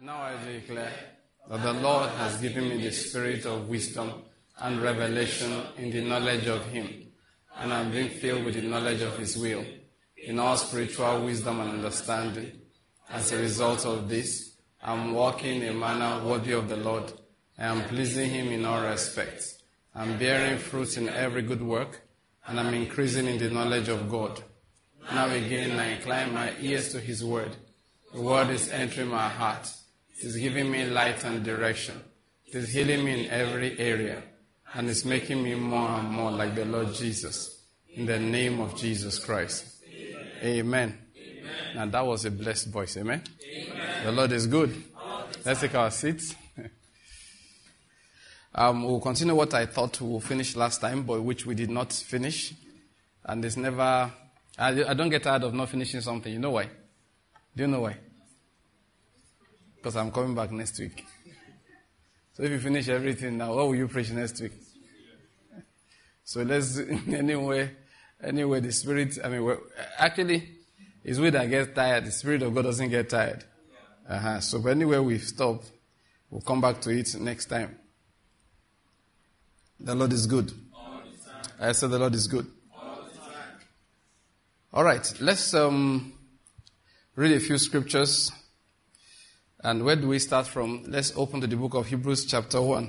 Now I declare that the Lord has given me the spirit of wisdom and revelation in the knowledge of Him, and I'm being filled with the knowledge of His will, in all spiritual wisdom and understanding. As a result of this, I'm walking in a manner worthy of the Lord. I am pleasing Him in all respects. I'm bearing fruit in every good work, and I'm increasing in the knowledge of God. Now again, I incline my ears to His word. The word is entering my heart. It is giving me light and direction. It is healing me in every area, and it's making me more and more like the Lord Jesus. In the name of Jesus Christ. Amen. Amen. Now that was a blessed voice. Amen. Amen. The Lord is good. Let's take our seats. We'll continue what I thought we'll finish last time, but which we did not finish. And it's never... I don't get tired of not finishing something. You know why? Do you know why? Because I'm coming back next week. So if you finish everything now, what will you preach next week? So let's, anyway, the Spirit, actually, it's we that get tired. The Spirit of God doesn't get tired. So anyway we stop, we'll come back to it next time. The Lord is good. I said the Lord is good. All right, let's read a few scriptures. And where do we start from? Let's open to the book of Hebrews chapter 1.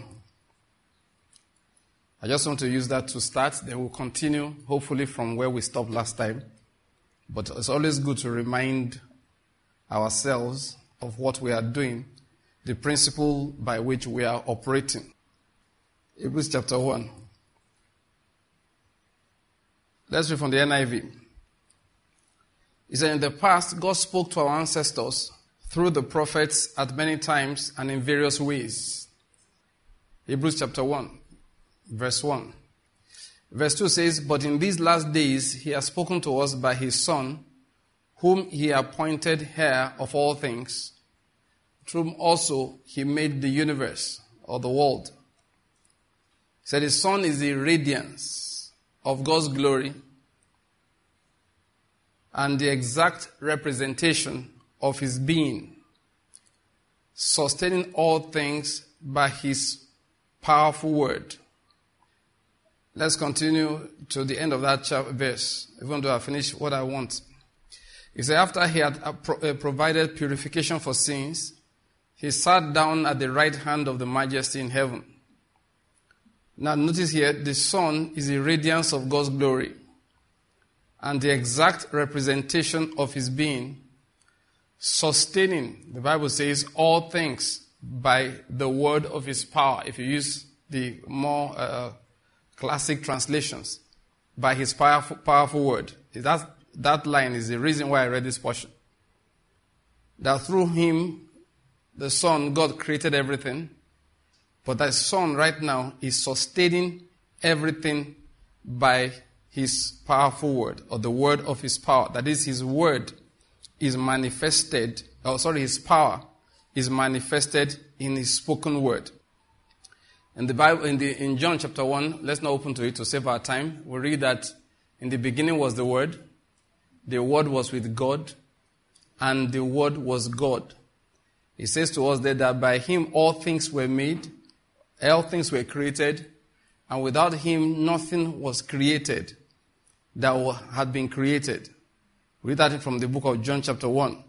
I just want to use that to start. Then we'll continue, hopefully, from where we stopped last time. But it's always good to remind ourselves of what we are doing, the principle by which we are operating. Hebrews chapter 1. Let's read from the NIV. It said, in the past, God spoke to our ancestors through the prophets at many times and in various ways. Hebrews chapter 1, verse 1. Verse 2 says, but in these last days He has spoken to us by His Son, whom He appointed heir of all things, through whom also He made the universe, or the world. He said His Son is the radiance of God's glory and the exact representation of His being, sustaining all things by His powerful word. Let's continue to the end of that verse, even though I finished what I want. He said, after He had provided purification for sins, He sat down at the right hand of the Majesty in heaven. Now notice here, the Son is the radiance of God's glory and the exact representation of His being, sustaining, the Bible says, all things by the word of His power. If you use the more classic translations, by His powerful word. That line is the reason why I read this portion. That through Him, the Son, God created everything, but that Son right now is sustaining everything by His powerful word, or the word of His power. That is, His word is manifested, His power is manifested in His spoken word. In the Bible, in John chapter 1, let's not open to it to save our time. We read that in the beginning was the Word was with God, and the Word was God. He says to us there that by Him all things were made, all things were created, and without Him nothing was created that had been created. Read that from the book of John chapter 1.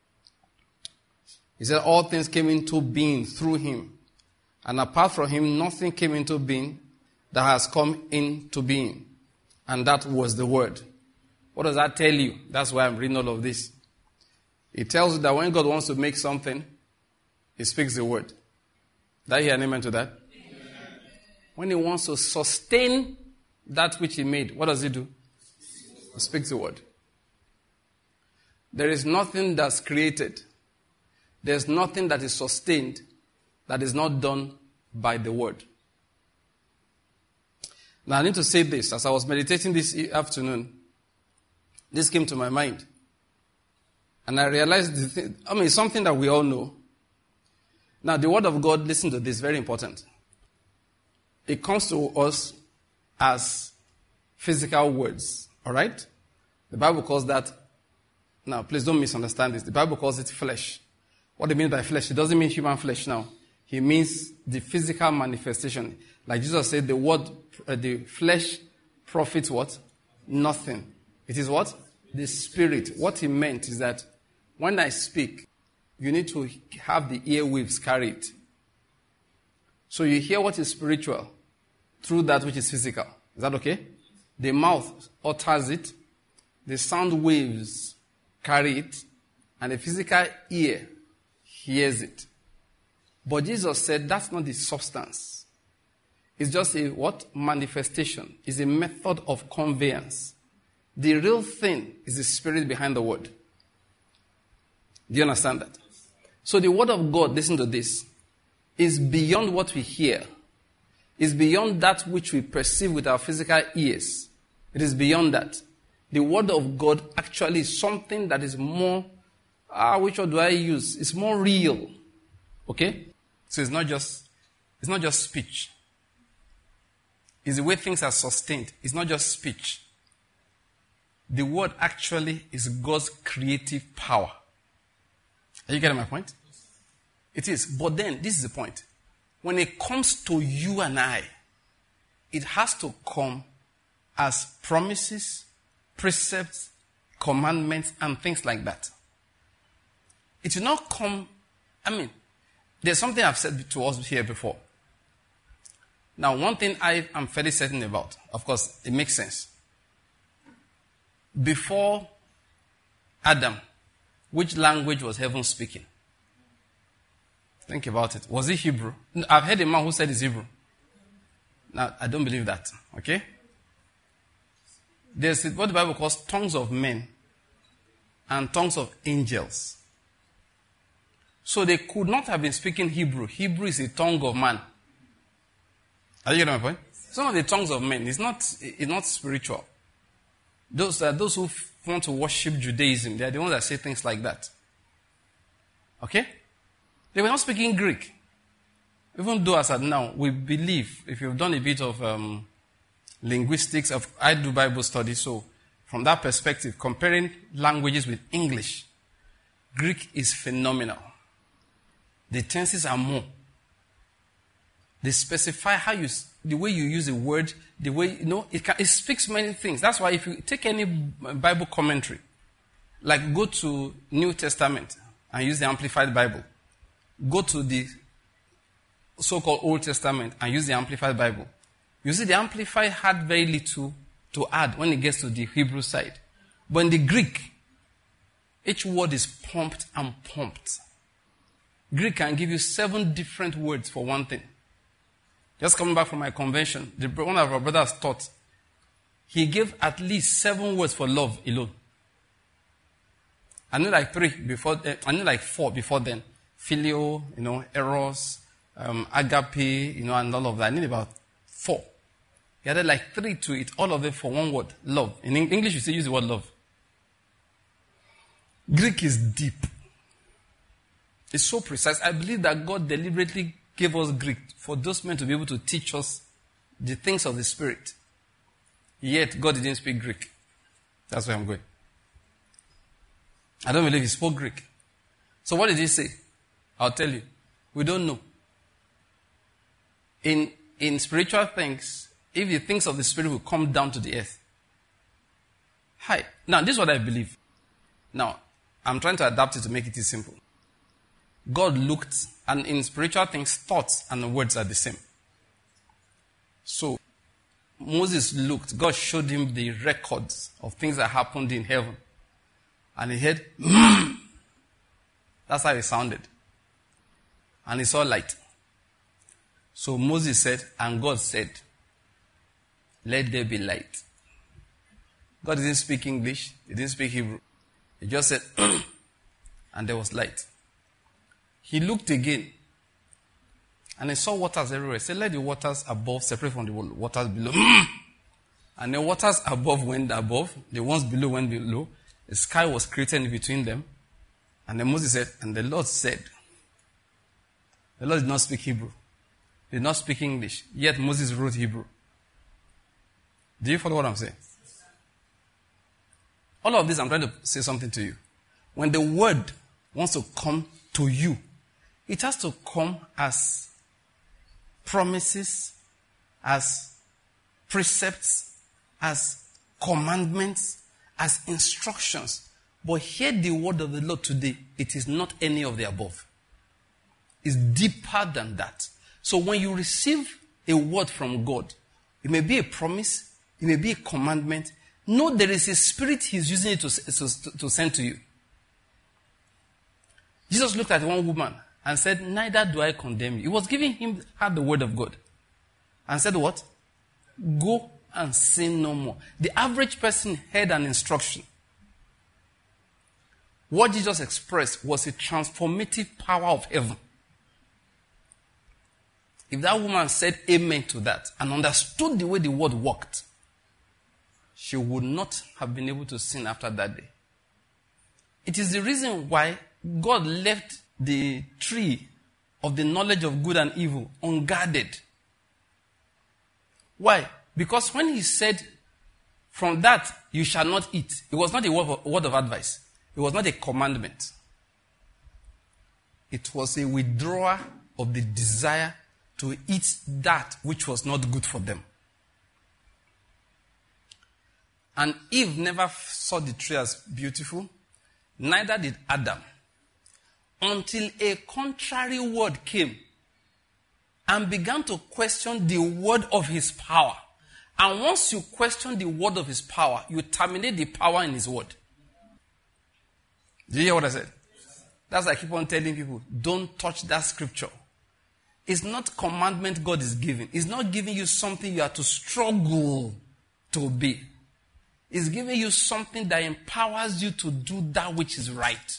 He said all things came into being through Him. And apart from Him, nothing came into being that has come into being. And that was the Word. What does that tell you? That's why I'm reading all of this. It tells you that when God wants to make something, He speaks the word. Did I hear an amen to that? Amen. When He wants to sustain that which He made, what does He do? He speaks the word. There is nothing that's created. There's nothing that is sustained that is not done by the word. Now I need to say this. As I was meditating this afternoon, this came to my mind. And I realized, it's something that we all know. Now the word of God, listen to this, very important. It comes to us as physical words. All right? The Bible calls that, now please don't misunderstand this, the Bible calls it flesh. What it means by flesh, it doesn't mean human flesh now. He means the physical manifestation. Like Jesus said, the flesh profits what? Nothing. It is what? The spirit. What he meant is that when I speak, you need to have the earwaves carry it. So you hear what is spiritual through that which is physical. Is that okay? The mouth utters it, the sound waves carry it, and the physical ear hears it. But Jesus said that's not the substance. It's just a what? Manifestation. It's a method of conveyance. The real thing is the spirit behind the word. Do you understand that? So the word of God, listen to this, is beyond what we hear. It's beyond that which we perceive with our physical ears. It is beyond that. The word of God actually is something that is more, which word do I use? It's more real. Okay? So it's not just speech. It's the way things are sustained. It's not just speech. The word actually is God's creative power. Are you getting my point? It is. But then, this is the point. When it comes to you and I, it has to come as promises, precepts, commandments, and things like that. It will not come, there's something I've said to us here before. Now, one thing I am fairly certain about, of course, it makes sense. Before Adam, which language was heaven speaking? Think about it. Was it Hebrew? I've heard a man who said it's Hebrew. Now, I don't believe that. Okay? There's what the Bible calls tongues of men and tongues of angels. So they could not have been speaking Hebrew. Hebrew is a tongue of man. Are you getting my point? Some of the tongues of men is not spiritual. Those who want to worship Judaism, they are the ones that say things like that. Okay? They were not speaking Greek. Even though as at now, we believe, if you've done a bit of linguistics, I do Bible study, so from that perspective, comparing languages with English, Greek is phenomenal. The tenses are more. They specify the way you use a word, the way, it speaks many things. That's why if you take any Bible commentary, like go to New Testament and use the Amplified Bible, go to the so-called Old Testament and use the Amplified Bible. You see, the Amplified had very little to add when it gets to the Hebrew side. But in the Greek, each word is pumped and pumped. Greek can give you 7 different words for one thing. Just coming back from my convention, one of our brothers taught, he gave at least 7 words for love alone. I knew like 4 before then. Phileo, eros, agape, and all of that. I need about 4. He added like 3 to it, all of them for one word, love. In English, you still use the word love. Greek is deep. It's so precise. I believe that God deliberately gave us Greek for those men to be able to teach us the things of the Spirit. Yet, God didn't speak Greek. That's where I'm going. I don't believe he spoke Greek. So what did he say? I'll tell you. We don't know. In spiritual things, if the things of the Spirit will come down to the earth. Now, this is what I believe. Now, I'm trying to adapt it to make it simple. God looked, and in spiritual things, thoughts and words are the same. So, Moses looked, God showed him the records of things that happened in heaven. And he heard, that's how it sounded. And he saw light. So Moses said, and God said, let there be light. God didn't speak English. He didn't speak Hebrew. He just said, and there was light. He looked again, and he saw waters everywhere. He said, let the waters above separate from the waters below. And the waters above went above, the ones below went below. The sky was created in between them. And then Moses said, and the Lord said, the Lord did not speak Hebrew. He did not speak English. Yet Moses wrote Hebrew. Do you follow what I'm saying? All of this, I'm trying to say something to you. When the word wants to come to you, it has to come as promises, as precepts, as commandments, as instructions. But hear the word of the Lord today. It is not any of the above. It's deeper than that. So when you receive a word from God, it may be a promise, it may be a commandment. No, there is a spirit he's using it to send to you. Jesus looked at one woman and said, neither do I condemn you. He was giving her the word of God. And said what? Go and sin no more. The average person heard an instruction. What Jesus expressed was a transformative power of heaven. If that woman said amen to that and understood the way the word worked, she would not have been able to sin after that day. It is the reason why God left the tree of the knowledge of good and evil unguarded. Why? Because when he said, from that you shall not eat, it was not a word of advice. It was not a commandment. It was a withdrawal of the desire to eat that which was not good for them. And Eve never saw the tree as beautiful, neither did Adam, until a contrary word came and began to question the word of his power. And once you question the word of his power, you terminate the power in his word. Did you hear what I said? That's why I keep on telling people, don't touch that scripture. It's not commandment God is giving. It's not giving you something you have to struggle to obey. It's giving you something that empowers you to do that which is right.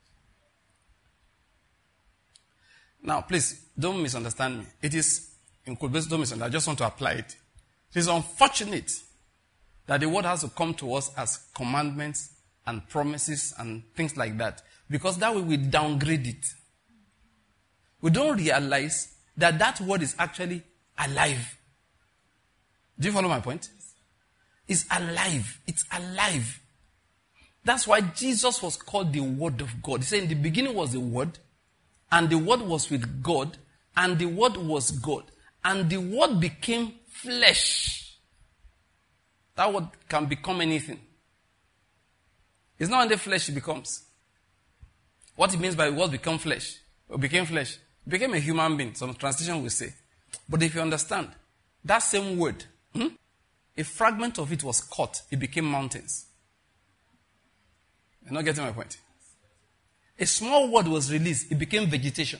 Now, please, don't misunderstand me. It is, in quotes, don't misunderstand. I just want to apply it. It is unfortunate that the word has to come to us as commandments and promises and things like that. Because that way we downgrade it. We don't realize that that word is actually alive. Do you follow my point? It's alive. It's alive. That's why Jesus was called the Word of God. He said in the beginning was the Word, and the Word was with God, and the Word was God, and the Word became flesh. That word can become anything. It's not only flesh it becomes. What it means by word become flesh, or became flesh, became a human being, some translation will say. But if you understand, that same word, a fragment of it was cut, it became mountains. You're not getting my point? A small word was released, it became vegetation.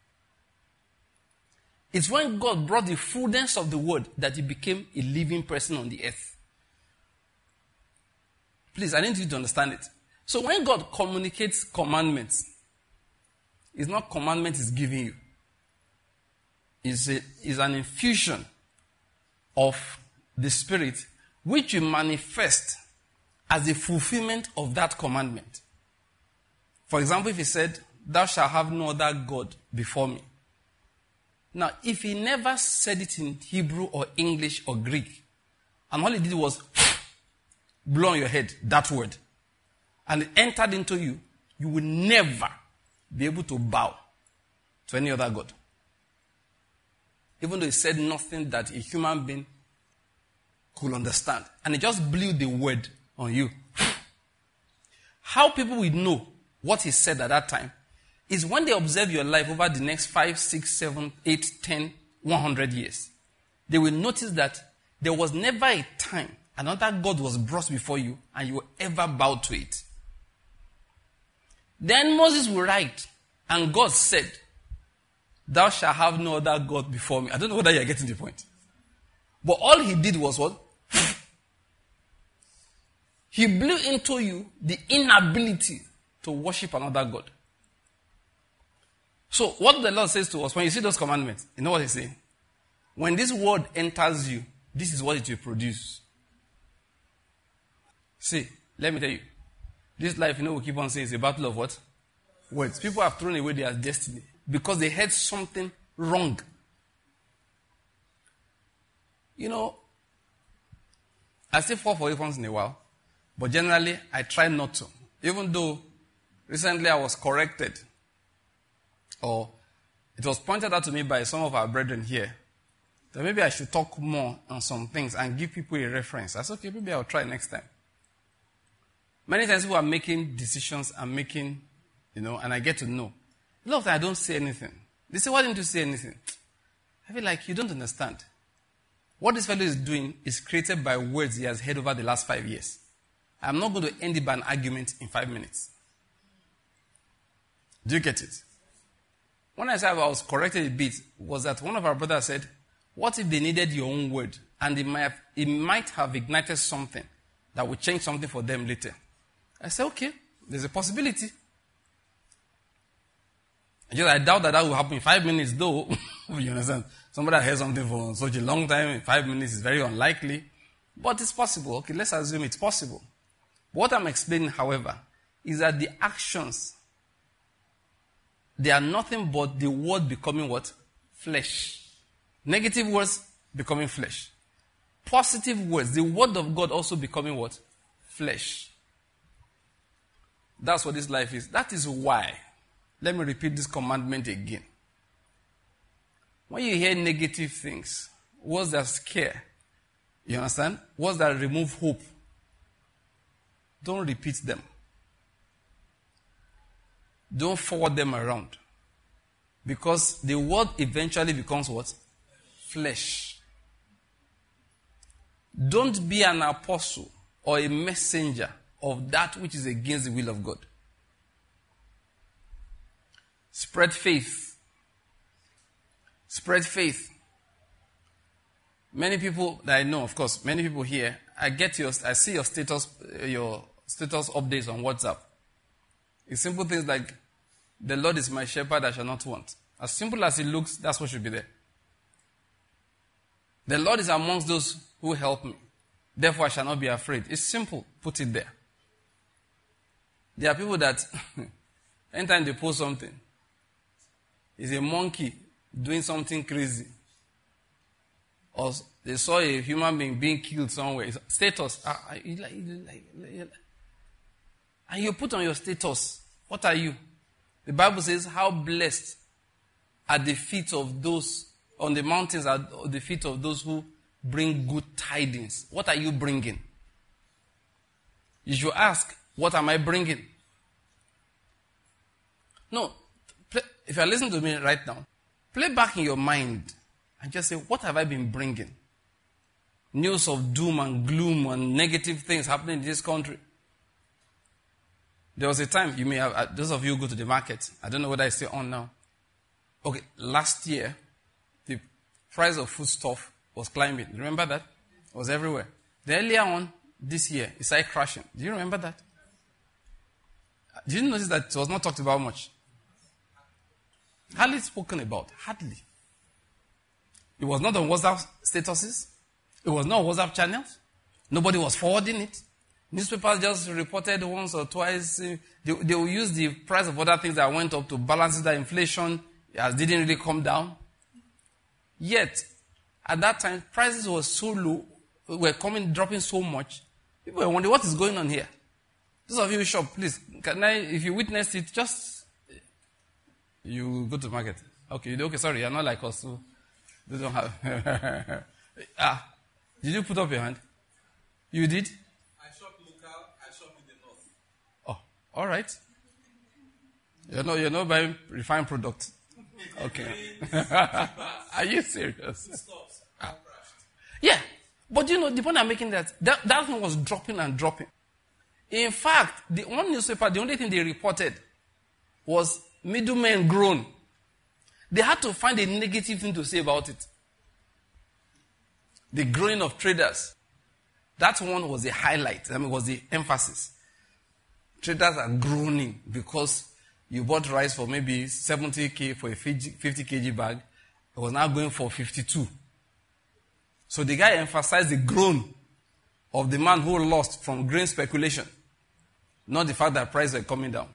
It's when God brought the fullness of the word that he became a living person on the earth. Please, I need you to understand it. So when God communicates commandments, it's not commandment he's giving you. It's an infusion of the Spirit which will manifest as a fulfillment of that commandment. For example, if he said, thou shalt have no other God before me. Now, if he never said it in Hebrew or English or Greek, and all he did was blow on your head, that word, and it entered into you, you will never be able to bow to any other God. Even though he said nothing that a human being could understand. And he just blew the word on you. How people will know what he said at that time is when they observe your life over the next 5, 6, 7, 8, 10, 100 years. They will notice that there was never a time another God was brought before you and you ever bowed to it. Then Moses will write, and God said, thou shalt have no other God before me. I don't know whether you are getting the point. But all he did was what? He blew into you the inability to worship another God. So what the Lord says to us, when you see those commandments, you know what he's saying? When this word enters you, this is what it will produce. See, let me tell you. This life, we keep on saying, is a battle of what? Words. People have thrown away their destiny because they heard something wrong. I still fall for it once in a while, but generally, I try not to. Even though recently I was corrected or it was pointed out to me by some of our brethren here that maybe I should talk more on some things and give people a reference. I said, okay, maybe I'll try next time. Many times people are making decisions and making, and I get to know. A lot of times I don't say anything. They say, why didn't you say anything? I feel like you don't understand. What this fellow is doing is created by words he has heard over the last 5 years. I'm not going to end it by an argument in 5 minutes. Do you get it? When I said I was corrected a bit, was that one of our brothers said, what if they needed your own word? And it might have ignited something that would change something for them later. I said, okay, there's a possibility. I doubt that will happen in 5 minutes, though. You understand? Somebody has heard something for such a long time, in 5 minutes is very unlikely. But it's possible. Okay, let's assume it's possible. What I'm explaining, however, is that the actions, they are nothing but the word becoming what? Flesh. Negative words becoming flesh. Positive words, the word of God also becoming what? Flesh. That's what this life is. That is why. Let me repeat this commandment again. When you hear negative things, words that scare, you understand? Words that remove hope, don't repeat them. Don't forward them around. Because the word eventually becomes what? Flesh. Don't be an apostle or a messenger of that which is against the will of God. Spread faith. Spread faith. Many people that I know, of course, many people here, I see your status updates on WhatsApp. It's simple things like, the Lord is my shepherd, I shall not want. As simple as it looks, that's what should be there. The Lord is amongst those who help me. Therefore, I shall not be afraid. It's simple. Put it there. There are people that, anytime they post something, it's a monkey doing something crazy. Or they saw a human being killed somewhere. It's status. And you put on your status, what are you? The Bible says, how blessed are the feet of those, on the mountains are the feet of those who bring good tidings. What are you bringing? You should ask, what am I bringing? No, if you are listening to me right now, play back in your mind and just say, what have I been bringing? News of doom and gloom and negative things happening in this country. There was a time, you may have, those of you who go to the market, I don't know whether it's still on now. Okay, last year, the price of foodstuff was climbing. Remember that? It was everywhere. Then earlier on, this year, it started crashing. Do you remember that? Did you notice that it was not talked about much? Hardly spoken about. Hardly. It was not on WhatsApp statuses. It was not on WhatsApp channels. Nobody was forwarding it. Newspapers just reported once or twice. They will use the price of other things that went up to balance that inflation. It didn't really come down. Yet, at that time, prices were so low, dropping so much. People were wondering, what is going on here? Those of you who shop, please, if you witnessed it, just, you go to the market. Okay, sorry, you're not like us. So they don't have. Did you put up your hand? You did? I shop local, I shop in the north. Oh, all right. You're not buying refined products. Okay. Are you serious? Yeah. But the point I'm making that one was dropping and dropping. In fact, the one newspaper, the only thing they reported was middlemen groan. They had to find a negative thing to say about it. The groaning of traders. That one was the highlight. Was the emphasis. Traders are groaning because you bought rice for maybe 70k for a 50 kg bag. It was now going for 52. So the guy emphasized the groan of the man who lost from grain speculation. Not the fact that prices were coming down.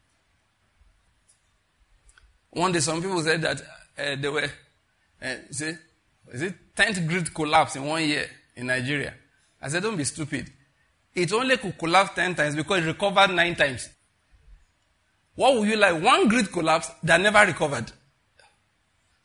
One day some people said that they were, is it 10th grid collapse in 1 year in Nigeria? I said, don't be stupid. It only could collapse 10 times because it recovered 9 times. What would you like? One grid collapse that never recovered.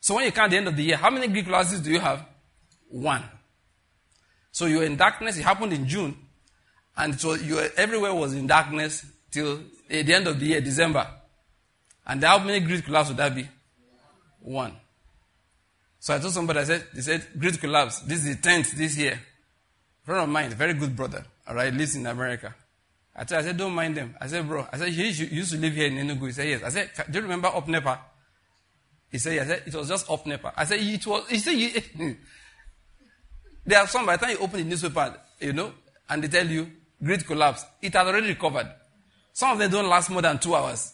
So when you count the end of the year, how many Greek classes do you have? 1. So you were in darkness. It happened in June. And so everywhere was in darkness till the end of the year, December. And how many Greek classes would that be? 1. So I told somebody, they said, Great Collapse, this is the 10th this year. A friend of mine, a very good brother, all right, lives in America. I said, don't mind them. I said, bro, you used to live here in Enugu. He said, yes. I said, do you remember Up Nepa? He said, yes. I said, it was just Up Nepa. I said, it was, he said, there are some, by the time you open the newspaper, and they tell you, Great Collapse, it has already recovered. Some of them don't last more than 2 hours.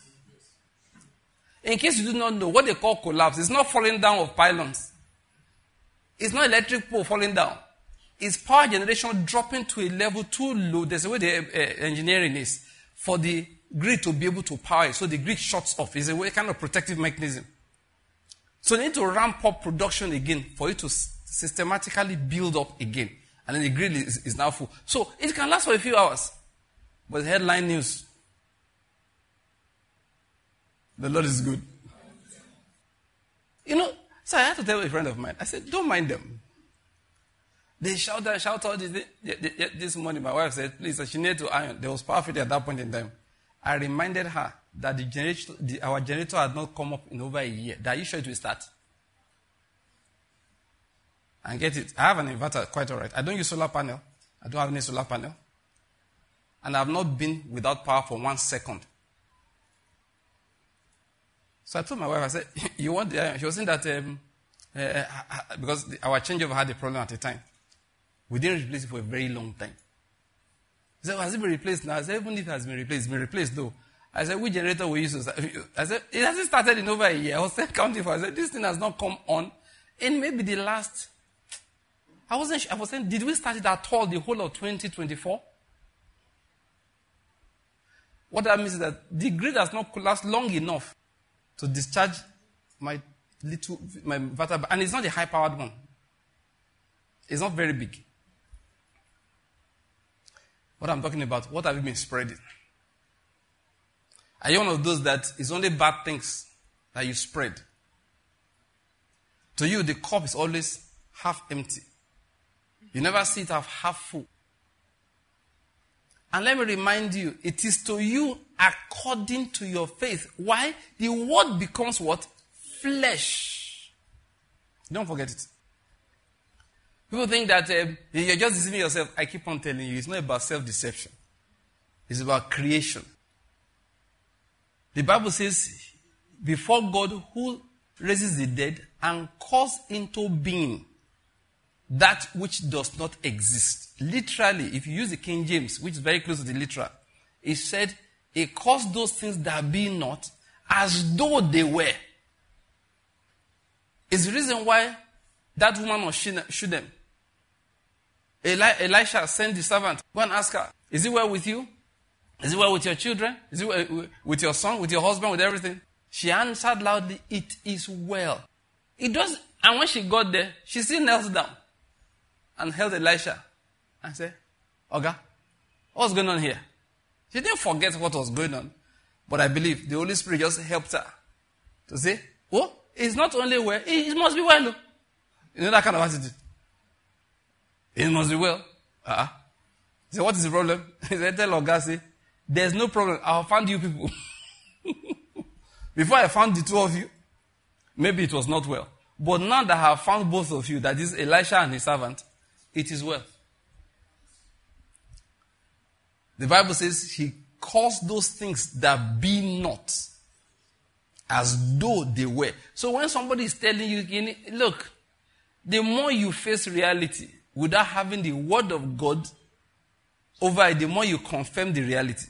In case you do not know, what they call collapse is not falling down of pylons. It's not electric pole falling down. It's power generation dropping to a level too low. There's a way the engineering is for the grid to be able to power it. So the grid shuts off. It's a way, kind of protective mechanism. So they need to ramp up production again for it to systematically build up again. And then the grid is now full. So it can last for a few hours. But the headline news, the Lord is good. So I had to tell a friend of mine. I said, don't mind them. They shout out this morning. My wife said, please, she needed to iron. There was power failure at that point in time. I reminded her that our generator had not come up in over a year. Are you sure it will start? And get it. I have an inverter, quite all right. I don't use solar panel. I don't have any solar panel. And I have not been without power for 1 second. So I told my wife, I said, you want the iron? She was saying that because our changeover had a problem at the time. We didn't replace it for a very long time. He said, has it been replaced now? I said, even if it has been replaced, it's been replaced though. I said, which generator we use? I said, it hasn't started in over a year. I was counting for it. I said, this thing has not come on in maybe the last, I was saying, did we start it at all the whole of 2024? What that means is that the grid has not collapsed long enough to discharge my inverter, and it's not a high-powered one. It's not very big. What I'm talking about, what have you been spreading? Are you one of those that it's only bad things that you spread? To you, the cup is always half empty. You never see it half full. And let me remind you, it is to you according to your faith. Why? The word becomes what? Flesh. Don't forget it. People think that you're just deceiving yourself. I keep on telling you, it's not about self-deception. It's about creation. The Bible says, before God who raises the dead and calls into being that which does not exist. Literally, if you use the King James, which is very close to the literal, it said, he calls those things that be not as though they were. It's the reason why that woman was Shunem. Elisha sent the servant. Go and ask her, is it well with you? Is it well with your children? Is it well with your son, with your husband, with everything? She answered loudly, it is well. It does. And when she got there, she still knelt down and held Elisha and said, Oga, what's going on here? She didn't forget what was going on. But I believe the Holy Spirit just helped her to say, oh, it's not only well, it must be well. You know that kind of attitude. It must be well. He said, what is the problem? He said, tell Oga, say, there's no problem. I found you people. Before I found the two of you, maybe it was not well. But now that I have found both of you, that is Elisha and his servant, it is well. The Bible says he calls those things that be not as though they were. So when somebody is telling you, look, the more you face reality without having the word of God over it, the more you confirm the reality.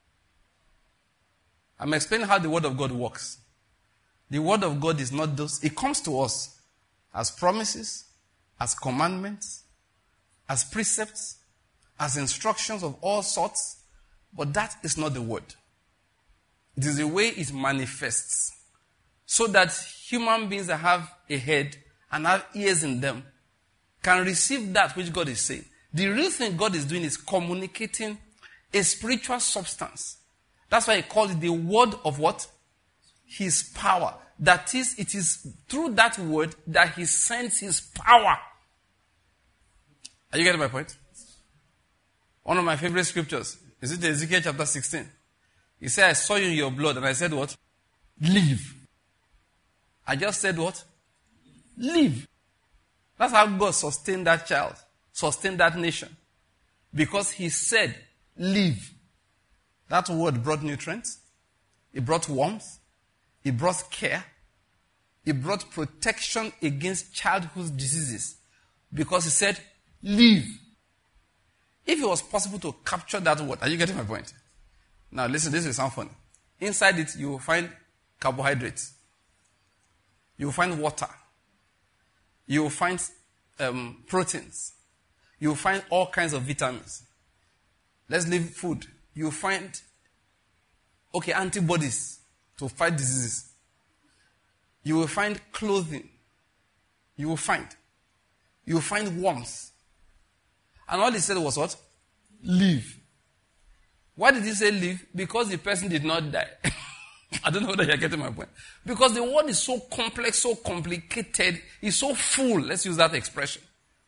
I'm explaining how the word of God works. The word of God is not those. It comes to us as promises, as commandments, as precepts, as instructions of all sorts. But that is not the word. It is the way it manifests. So that human beings that have a head and have ears in them can receive that which God is saying. The real thing God is doing is communicating a spiritual substance. That's why he calls it the word of what? His power. That is, it is through that word that he sends his power. Are you getting my point? One of my favorite scriptures. Is it Ezekiel chapter 16? He said, I saw you in your blood. And I said what? Live. I just said what? Live. That's how God sustained that child. Sustained that nation. Because he said, live. That word brought nutrients. It brought warmth. It brought care. It brought protection against childhood diseases. Because he said, live. If it was possible to capture that word, are you getting my point? Now listen, this will sound funny. Inside it, you will find carbohydrates. You will find water. You will find proteins. You will find all kinds of vitamins. Let's leave food. You will find, antibodies to fight diseases. You will find clothing. You will find warmth. And all he said was what? Live. Why did he say live? Because the person did not die. I don't know whether you're getting my point. Because the word is so complex, so complicated, it's so full. Let's use that expression.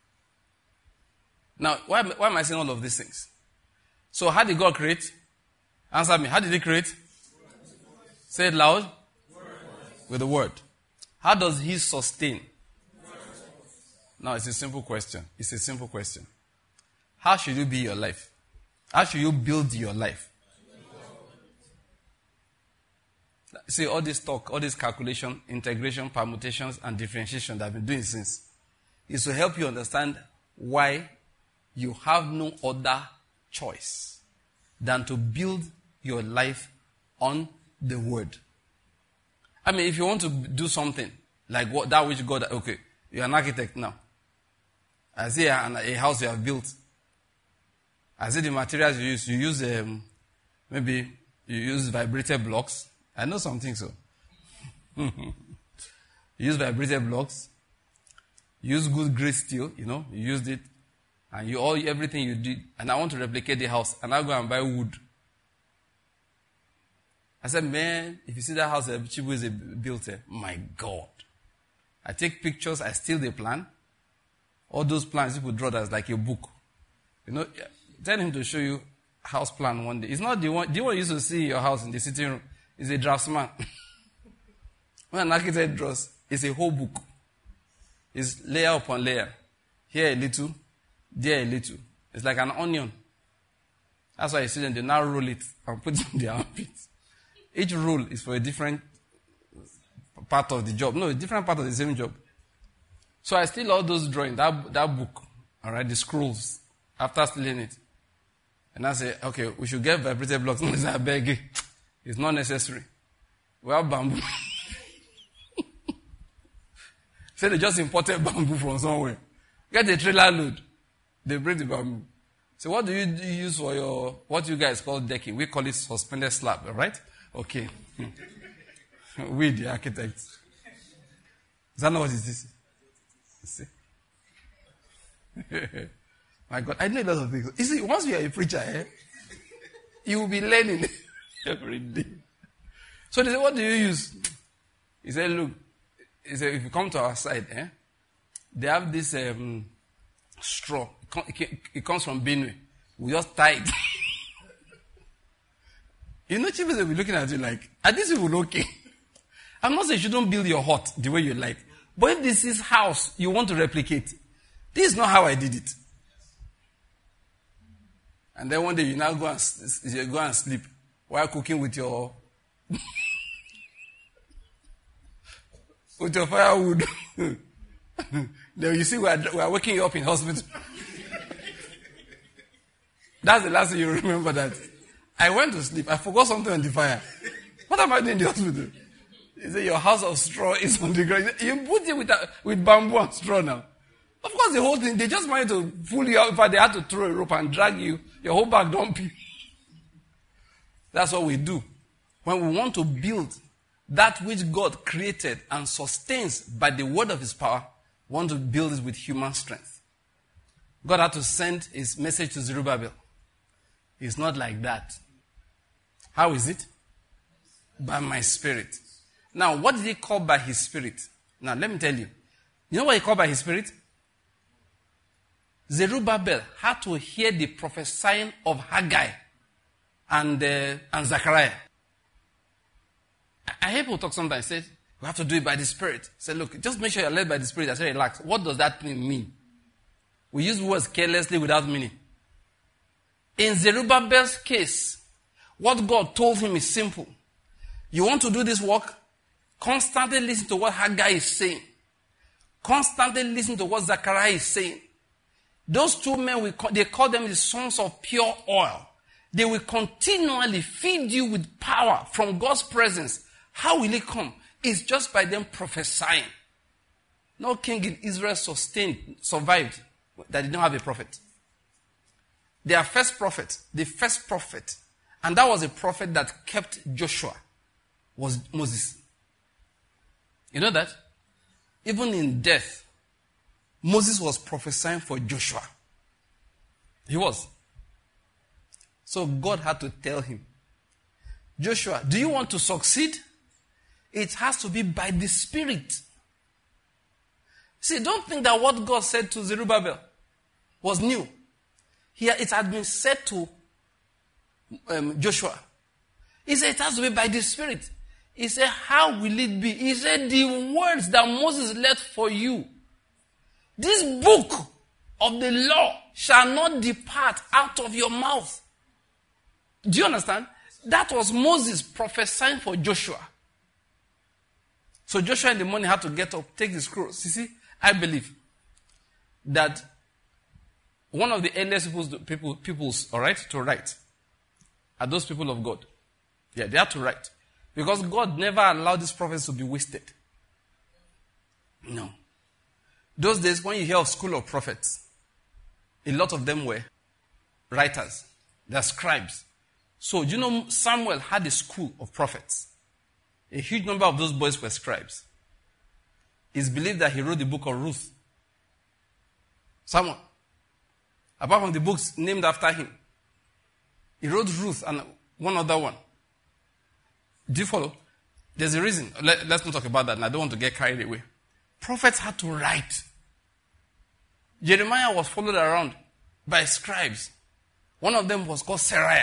Now, why am I saying all of these things? So how did God create? Answer me. How did he create? Say it loud. With the word. How does he sustain? Now, it's a simple question. It's a simple question. How should you be your life? How should you build your life? See, all this talk, all this calculation, integration, permutations, and differentiation that I've been doing since is to help you understand why you have no other choice than to build your life on the word. I mean, if you want to do something like that which God, okay, you're an architect now. I see a house you have built. I see the materials you use. You use, maybe you use vibrated blocks. I know something so. You use vibrated blocks. You use good grade steel, you used it. And everything you did. And I want to replicate the house. And I go and buy wood. I said, man, if you see that house that Chibueze built, my God. I take pictures, I steal the plan. All those plans people draw that's like a book. Tell him to show you house plan one day. It's not the one you used to see your house in the sitting room. It's a draftsman. When an architect draws, it's a whole book. It's layer upon layer. Here a little, there a little. It's like an onion. That's why you see them, they now roll it and put it in their armpits. Each roll is for a different part of the job. No, a different part of the same job. So I steal all those drawings, that book, all right, the scrolls, after stealing it. And I say, okay, we should get vibrated blocks. No, I beg you. It's not necessary. We have bamboo. Say they just imported bamboo from somewhere. Get a trailer load. They bring the bamboo. So what do you use for what you guys call decking? We call it suspended slab, all right? Okay. We, the architects. Is that not what it is? See? My God, I know a lot of things. You see, once you are a preacher, you will be learning every day. So they say, what do you use? He said, look, if you come to our side, they have this straw. It comes from Benue. We just tie it. Chiefs will be looking at you like, are these people okay? I'm not saying you shouldn't build your hut the way you like. But if this is house you want to replicate, this is not how I did it. And then one day you now go and sleep while cooking with your with your firewood. Then you see we are waking you up in hospital. That's the last thing you remember that. I went to sleep. I forgot something on the fire. What am I doing in the hospital? He said, your house of straw is on the ground. You put it with bamboo and straw now. Of course, the whole thing, they just wanted to pull you out. In fact, they had to throw a rope and drag you. Your whole back don't pee. That's what we do. When we want to build that which God created and sustains by the word of his power, we want to build it with human strength. God had to send his message to Zerubbabel. It's not like that. How is it? By my spirit. Now, what did he call by his spirit? Now, let me tell you. You know what he called by his spirit? Zerubbabel had to hear the prophesying of Haggai and Zechariah. I hear people talk sometimes, say, we have to do it by the Spirit. Say, look, just make sure you're led by the Spirit. I say, relax. What does that mean? We use words carelessly without meaning. In Zerubbabel's case, what God told him is simple. You want to do this work? Constantly listen to what Haggai is saying. Constantly listen to what Zechariah is saying. Those two men, they call them the sons of pure oil. They will continually feed you with power from God's presence. How will it come? It's just by them prophesying. No king in Israel survived that did not have a prophet. Their first prophet, the first prophet, and that was a prophet that kept Joshua, was Moses. You know that? Even in death, Moses was prophesying for Joshua. He was. So God had to tell him, Joshua, do you want to succeed? It has to be by the Spirit. See, don't think that what God said to Zerubbabel was new. It had been said to Joshua. He said it has to be by the Spirit. He said, how will it be? He said, the words that Moses left for you, this book of the law shall not depart out of your mouth. Do you understand? That was Moses prophesying for Joshua. So Joshua in the morning had to get up, take the scrolls. You see, I believe that one of the earliest peoples, all right, to write are those people of God. Yeah, they have to write. Because God never allowed these prophets to be wasted. No. Those days, when you hear of school of prophets, a lot of them were writers. They're scribes. So, do you know Samuel had a school of prophets? A huge number of those boys were scribes. It's believed that he wrote the book of Ruth. Samuel. Apart from the books named after him, he wrote Ruth and one other one. Do you follow? There's a reason. Let's not talk about that, and I don't want to get carried away. Prophets had to write. Jeremiah was followed around by scribes. One of them was called Seraiah.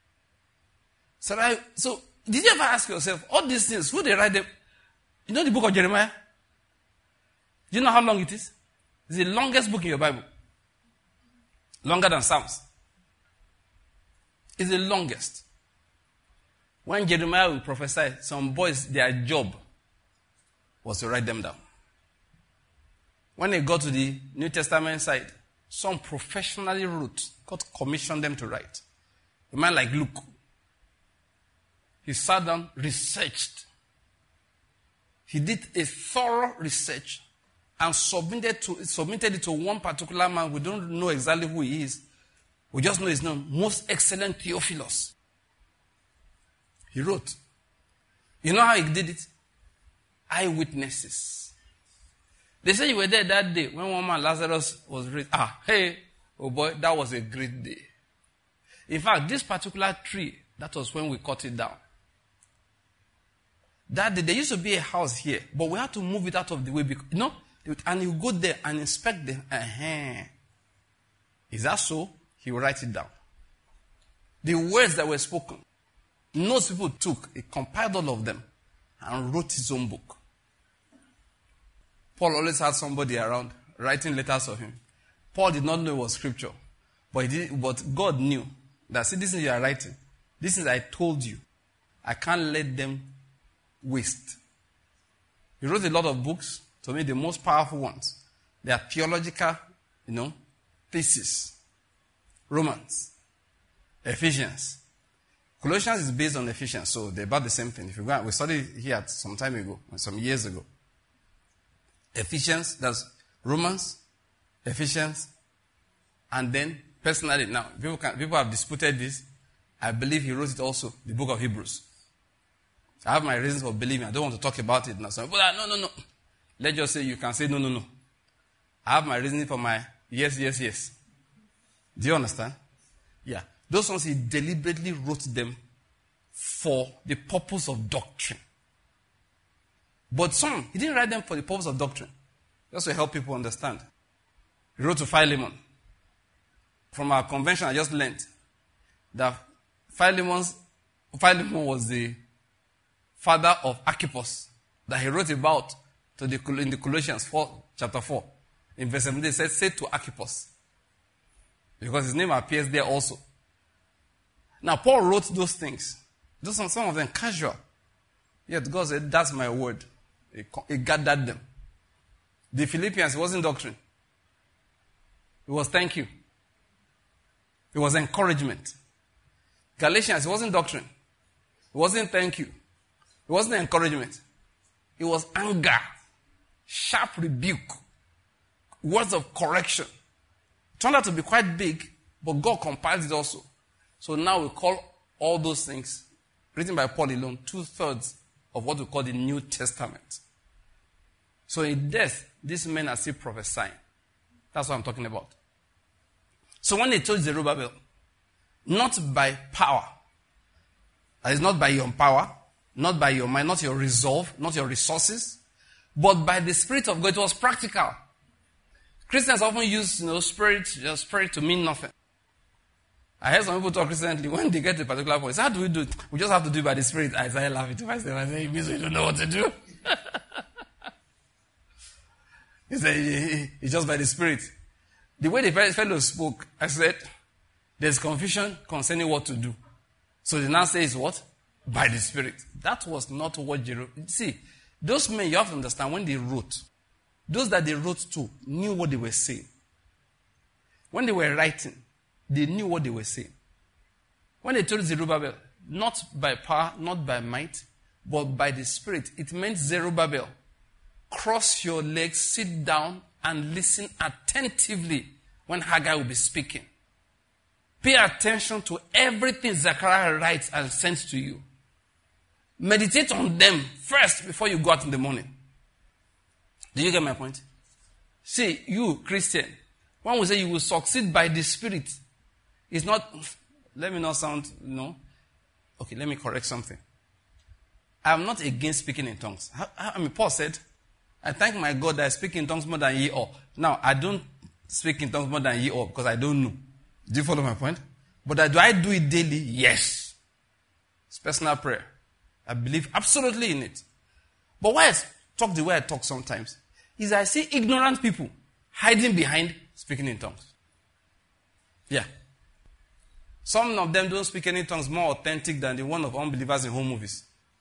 So, did you ever ask yourself, all these things, who they write them? You know the book of Jeremiah? Do you know how long it is? It's the longest book in your Bible. Longer than Psalms. It's the longest. When Jeremiah will prophesy, some boys, their job was to write them down. When they got to the New Testament side, some professionally wrote. God commissioned them to write. A man like Luke. He sat down, researched. He did a thorough research and submitted it to one particular man. We don't know exactly who he is. We just know his name. Most excellent Theophilus. He wrote. You know how he did it? Eyewitnesses. They say you were there that day when one man, Lazarus, was raised. Hey, oh boy, that was a great day. In fact, this particular tree, that was when we cut it down. That day, there used to be a house here, but we had to move it out of the way. Because, and you go there and inspect them. Is that so? He will write it down. The words that were spoken, notes people took, he compiled all of them and wrote his own book. Paul always had somebody around writing letters of him. Paul did not know it was scripture, but God knew that, see, this is you are writing. This is I told you. I can't let them waste. He wrote a lot of books. To me, the most powerful ones. They are theological, thesis. Romans. Ephesians. Colossians is based on Ephesians, so they're about the same thing. If you go, we studied here some time ago, some years ago. Ephesians, that's Romans, Ephesians, and then personally, now, people have disputed this. I believe he wrote it also, the book of Hebrews. I have my reasons for believing. I don't want to talk about it now. Some people are, no. Let's just say you can say no. I have my reasoning for my yes. Do you understand? Yeah. Those ones, he deliberately wrote them for the purpose of doctrine. But some, he didn't write them for the purpose of doctrine. Just to help people understand. He wrote to Philemon. From our convention, I just learned that Philemon was the father of Archippus that he wrote about in the Colossians chapter 4. In verse 17, it says, say to Archippus. Because his name appears there also. Now, Paul wrote those things. Some of them casual. Yet God said, that's my word. He gathered them. The Philippians, it wasn't doctrine. It was thank you. It was encouragement. Galatians, it wasn't doctrine. It wasn't thank you. It wasn't encouragement. It was anger, sharp rebuke, words of correction. It turned out to be quite big, but God compiled it also. So now we call all those things, written by Paul alone, 2/3 of what we call the New Testament. So in death, these men are still prophesying. That's what I'm talking about. So when they told Zerubbabel, not by power, that is not by your power, not by your mind, not your resolve, not your resources, but by the Spirit of God, it was practical. Christians often use spirit to mean nothing. I heard some people talk recently, when they get to a particular point, how do we do it? We just have to do it by the Spirit. I started laughing to myself. I said, it means we don't know what to do. He said, it's just by the Spirit. The way the fellow spoke, I said, there's confusion concerning what to do. So the now says what? By the Spirit. That was not what Jeremiah. See, those men, you have to understand, when they wrote, those that they wrote to knew what they were saying. When they were writing, they knew what they were saying. When they told Zerubbabel, not by power, not by might, but by the Spirit, it meant Zerubbabel, cross your legs, sit down, and listen attentively when Haggai will be speaking. Pay attention to everything Zechariah writes and sends to you. Meditate on them first before you go out in the morning. Do you get my point? See, you, Christian, when we say you will succeed by the Spirit, it's not, let me not sound, Okay, let me correct something. I'm not against speaking in tongues. Paul said, I thank my God that I speak in tongues more than ye all. Now, I don't speak in tongues more than ye all because I don't know. Do you follow my point? But do I do it daily? Yes. It's personal prayer. I believe absolutely in it. But why I talk the way I talk sometimes is I see ignorant people hiding behind speaking in tongues. Yeah. Some of them don't speak any tongues more authentic than the one of unbelievers in home movies.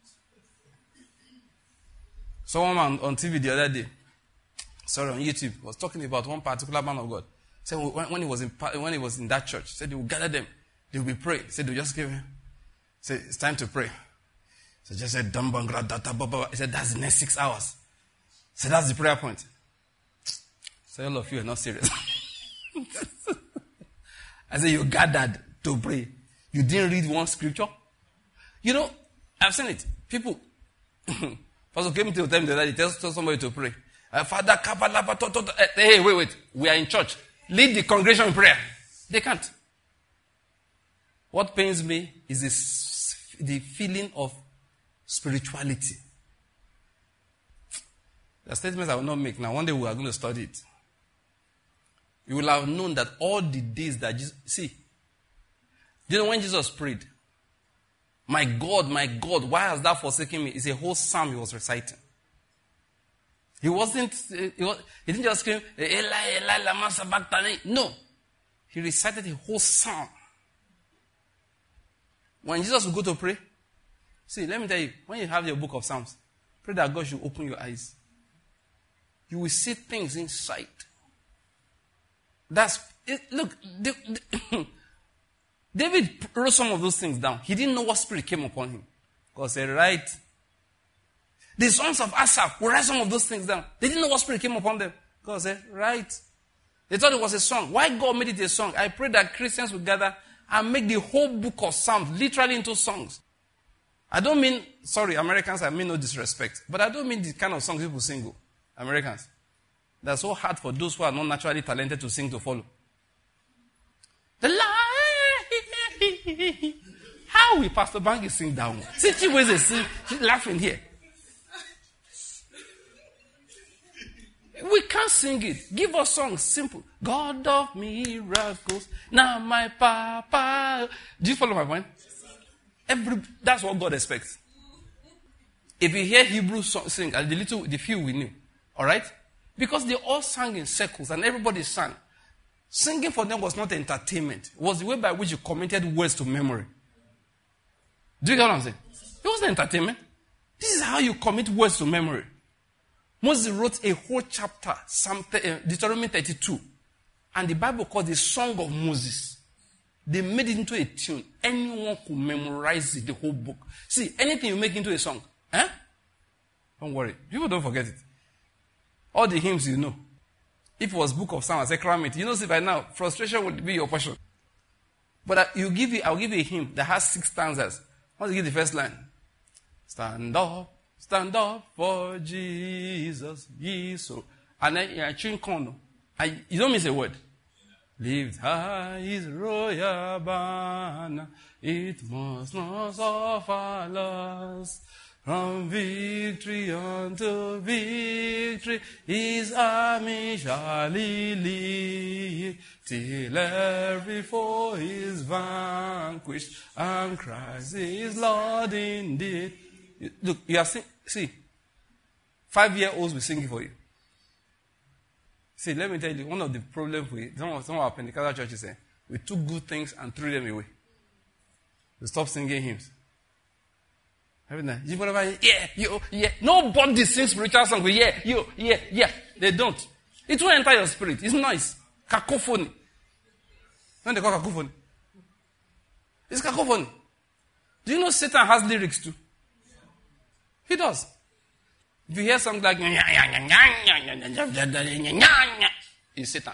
Someone on TV the other day, on YouTube, was talking about one particular man of God. Said when he was in that church, said he would gather them, they would be praying. Said they would just give him. Said it's time to pray. So just said Dambangra Data Baba. He said that's the next 6 hours. So that's the prayer point. So all of you are not serious. I said you gathered to pray. You didn't read one scripture. I've seen it. People. Pastor came to tell me that he tells somebody to pray. Father, hey, wait. We are in church. Lead the congregation in prayer. They can't. What pains me is the feeling of spirituality. The statements I will not make now. One day we are going to study it. You will have known that all the days that Jesus... See, do you know when Jesus prayed? My God, why has thou forsaken me? It's a whole psalm he was reciting. He didn't just scream, Eli, Eli, lama sabachthani. No. He recited a whole psalm. When Jesus would go to pray, see, let me tell you, when you have your book of Psalms, pray that God should open your eyes. You will see things inside. Look, David wrote some of those things down. He didn't know what spirit came upon him. God said, right. The sons of Asaph will write some of those things down. They didn't know what spirit came upon them. God said, right. They thought it was a song. Why God made it a song? I pray that Christians will gather and make the whole book of Psalms literally into songs. I don't mean, Americans, I mean no disrespect. But I don't mean the kind of songs people sing, Americans. They're so hard for those who are not naturally talented to sing to follow. The light. How will Pastor Bangi sing that one? See, she's laughing here. We can't sing it. Give us songs, simple. God of miracles, now my papa. Do you follow my point? That's what God expects. If you hear Hebrew sing, and the few we knew, all right? Because they all sang in circles and everybody sang. Singing for them was not entertainment. It was the way by which you committed words to memory. Do you get what I'm saying? It wasn't entertainment. This is how you commit words to memory. Moses wrote a whole chapter, Deuteronomy 32. And the Bible called the Song of Moses. They made it into a tune. Anyone could memorize it, the whole book. See, anything you make into a song, don't worry. People don't forget it. All the hymns you know. If it was Book of Psalms, Sacrament, you know, see by now, frustration would be your portion. But I'll give you a hymn that has 6 stanzas. Once you get the first line. Stand up for Jesus, ye so. And then you're chewing corn. You don't miss a word. Lift high his royal banner, it must not suffer loss. From victory unto victory, his army shall he lead, till every foe is vanquished, and Christ is Lord indeed. Look, you are see, 5-year-olds will sing it for you. See, let me tell you, one of the problems with some of our Pentecostal churches, we took good things and threw them away. We stopped singing hymns. Yeah. Nobody sings spiritual songs with yeah. They don't. It won't enter your spirit. It's noise. Cacophony. Don't they call cacophony? It's cacophony. Do you know Satan has lyrics too? He does. If you hear something like it's Satan.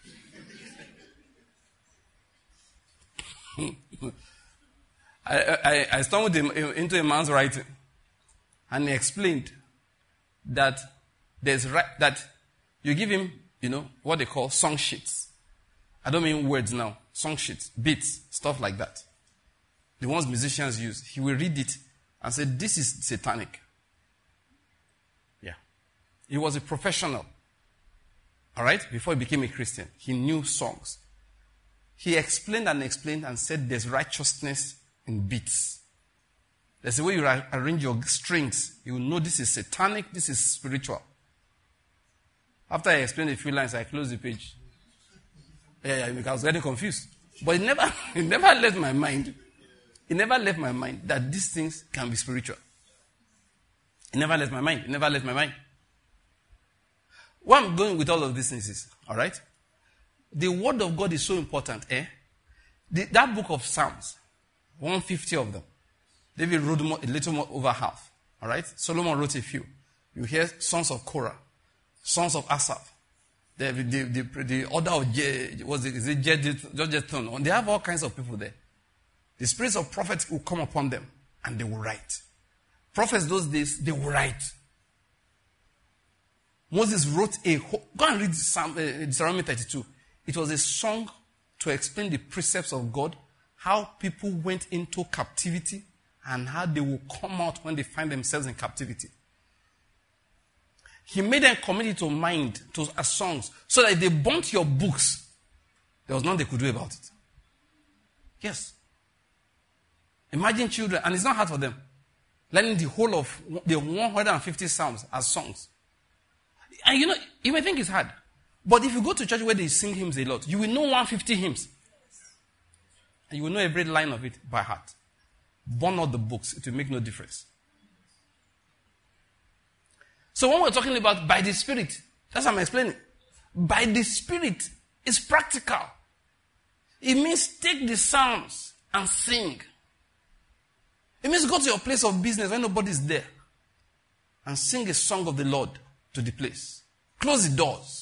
I stumbled into a man's writing, and he explained that that you give him, what they call song sheets. I don't mean words now. Song sheets, beats, stuff like that. The ones musicians use. He will read it and say, this is satanic. Yeah. He was a professional. All right? Before he became a Christian, he knew songs. He explained and said there's righteousness in beats. There's a way you arrange your strings. You will know this is satanic, this is spiritual. After I explained a few lines, I closed the page. Yeah, because I was getting confused. But it never left my mind. It never left my mind that these things can be spiritual. It never left my mind. Where I'm going with all of these things is, all right? The word of God is so important, that book of Psalms, 150 of them. David wrote a little more over half. All right? Solomon wrote a few. You hear sons of Korah, sons of Asaph. The order of Jeduthun. They have all kinds of people there. The spirits of prophets will come upon them and they will write. Prophets those days, they will write. Moses wrote go and read Deuteronomy 32. It was a song to explain the precepts of God, how people went into captivity, and how they will come out when they find themselves in captivity. He made them commit it to mind, as songs, so that if they burnt your books, there was nothing they could do about it. Yes. Imagine children, and it's not hard for them, learning the whole of the 150 Psalms as songs. And you may think it's hard. But if you go to church where they sing hymns a lot, you will know 150 hymns. And you will know every line of it by heart. Burn out the books, it will make no difference. So when we're talking about by the Spirit, that's what I'm explaining. By the Spirit is practical. It means take the Psalms and sing. It means go to your place of business when nobody's there and sing a song of the Lord to the place. Close the doors.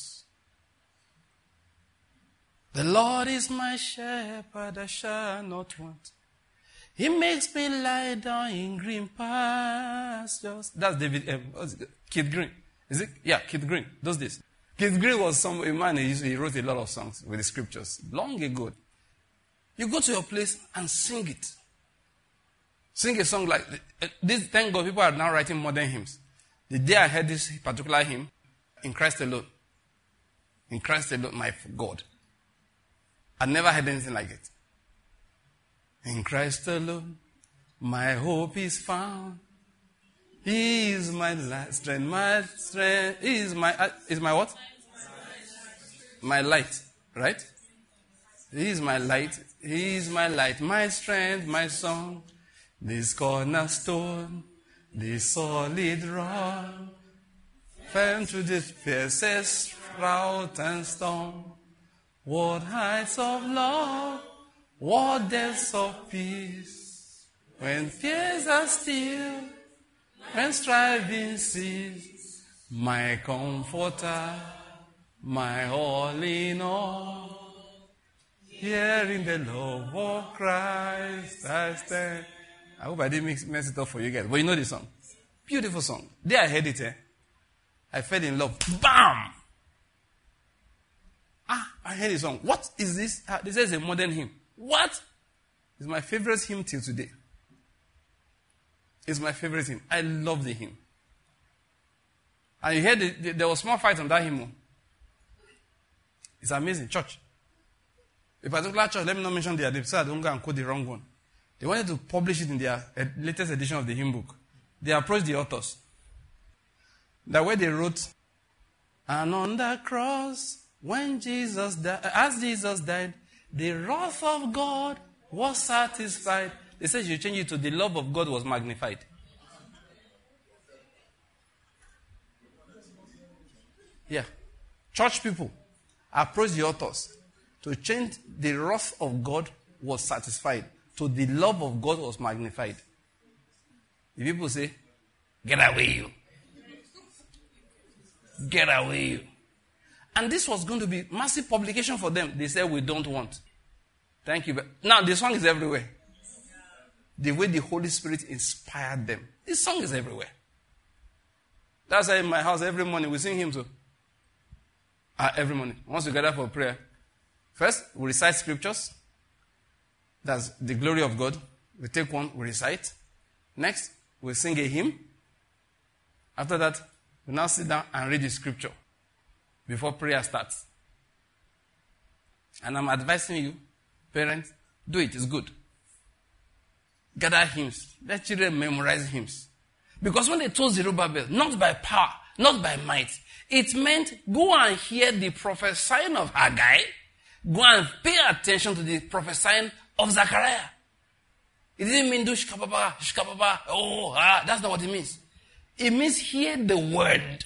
The Lord is my shepherd, I shall not want. He makes me lie down in green pastures. That's Keith Green. Is it? Yeah, Keith Green. Those days. Keith Green was a man, he wrote a lot of songs with the scriptures. Long ago. You go to your place and sing it. Sing a song like this. Thank God people are now writing modern hymns. The day I heard this particular hymn, in Christ alone. In Christ alone, my God. I never heard anything like it. In Christ alone, my hope is found. He is my strength, my strength. He is my what? My light, right? He is my light. He is my light, my strength, my song. This cornerstone, this solid rock, firm to the fiercest drought and storm. What heights of love, what depths of peace, when fears are still, when striving cease, my comforter, my all in all, here in the love of Christ I stand. I hope I didn't mess it up for you guys, but you know the song. Beautiful song. There I heard it, I fell in love. Bam! I heard the song. What is this? This is a modern hymn. What? It's my favorite hymn till today. It's my favorite hymn. I love the hymn. And you heard there was small fight on that hymn. It's amazing. Church. A particular church, let me not mention their name, so I don't go and quote the wrong one. They wanted to publish it in their latest edition of the hymn book. They approached the authors. That way they wrote, and on the cross, when Jesus died, as Jesus died, the wrath of God was satisfied. They said you change it to the love of God was magnified. Yeah. Church people approached the authors to change the wrath of God was satisfied to the love of God was magnified. The people say, get away you. Get away you. And this was going to be massive publication for them. They said, we don't want. Thank you. Now, the song is everywhere. The way the Holy Spirit inspired them. This song is everywhere. That's why in my house every morning we sing hymns. Every morning. Once we gather for prayer. First, we recite scriptures. That's the glory of God. We take one, we recite. Next, we sing a hymn. After that, we now sit down and read the scripture before prayer starts. And I'm advising you, parents, do it. It's good. Gather hymns. Let children memorize hymns. Because when they told Zerubbabel, not by power, not by might, it meant go and hear the prophesying of Haggai. Go and pay attention to the prophesying of Zechariah. It didn't mean do shkababa, that's not what it means. It means hear the word.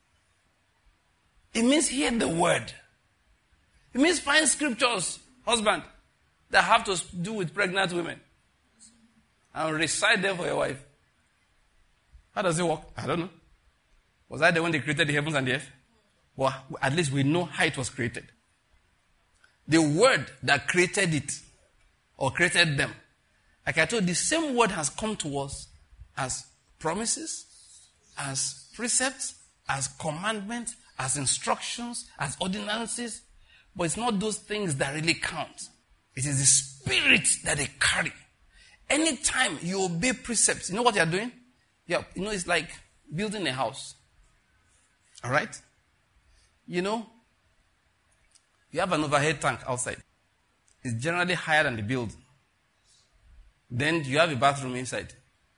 It means hear the word. It means find scriptures, husband, that have to do with pregnant women. And recite them for your wife. How does it work? I don't know. Was I the one that created the heavens and the earth? Well, at least we know how it was created. The word that created it, or created them, like I told you, the same word has come to us as promises, as precepts, as commandments, as instructions, as ordinances. But it's not those things that really count. It is the spirit that they carry. Anytime you obey precepts, you know what you're doing? Yeah, it's like building a house. All right? You have an overhead tank outside. It's generally higher than the building. Then you have a bathroom inside.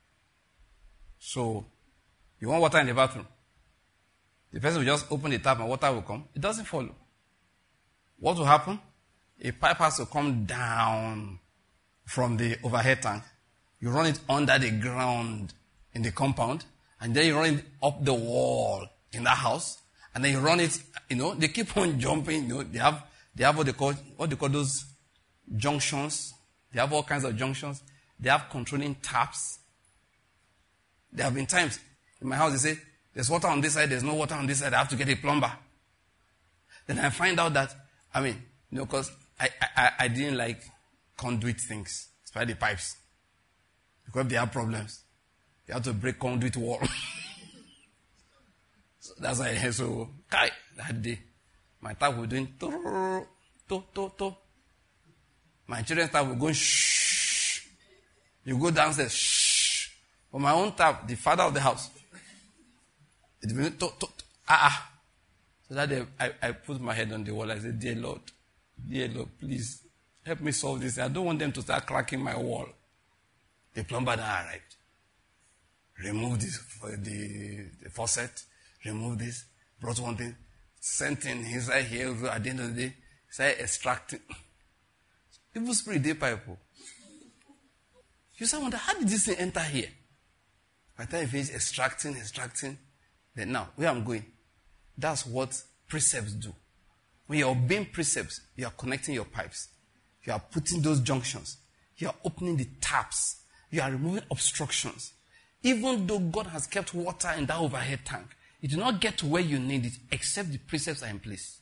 So, you want water in the bathroom. The person will just open the tap and water will come. It doesn't follow. What will happen? A pipe has to come down from the overhead tank. You run it under the ground in the compound. And then you run it up the wall in the house. And then you run it, they keep on jumping. They have what they call those junctions. They have all kinds of junctions. They have controlling taps. There have been times in my house they say, there's water on this side, there's no water on this side, I have to get a plumber. Then I find out that, because I didn't like conduit things, especially the pipes. Because they have problems. You have to break conduit wall. So that's why that day, my tap was doing to. My children's tap was going shh. You go downstairs, shh. For my own tap, the father of the house, it's been So that day, I put my head on the wall. I said, dear Lord, please help me solve this. I don't want them to start cracking my wall. The plumber now arrived. Remove this, the faucet, remove this, brought one thing, sent in inside here. At the end of the day, started extracting. Evil spirit, they pipe. You start wonder, how did this thing enter here? By the time you finish extracting, then now, where I'm going, that's what precepts do. When you're obeying precepts, you are connecting your pipes. You are putting those junctions. You are opening the taps. You are removing obstructions. Even though God has kept water in that overhead tank, you do not get to where you need it except the precepts are in place.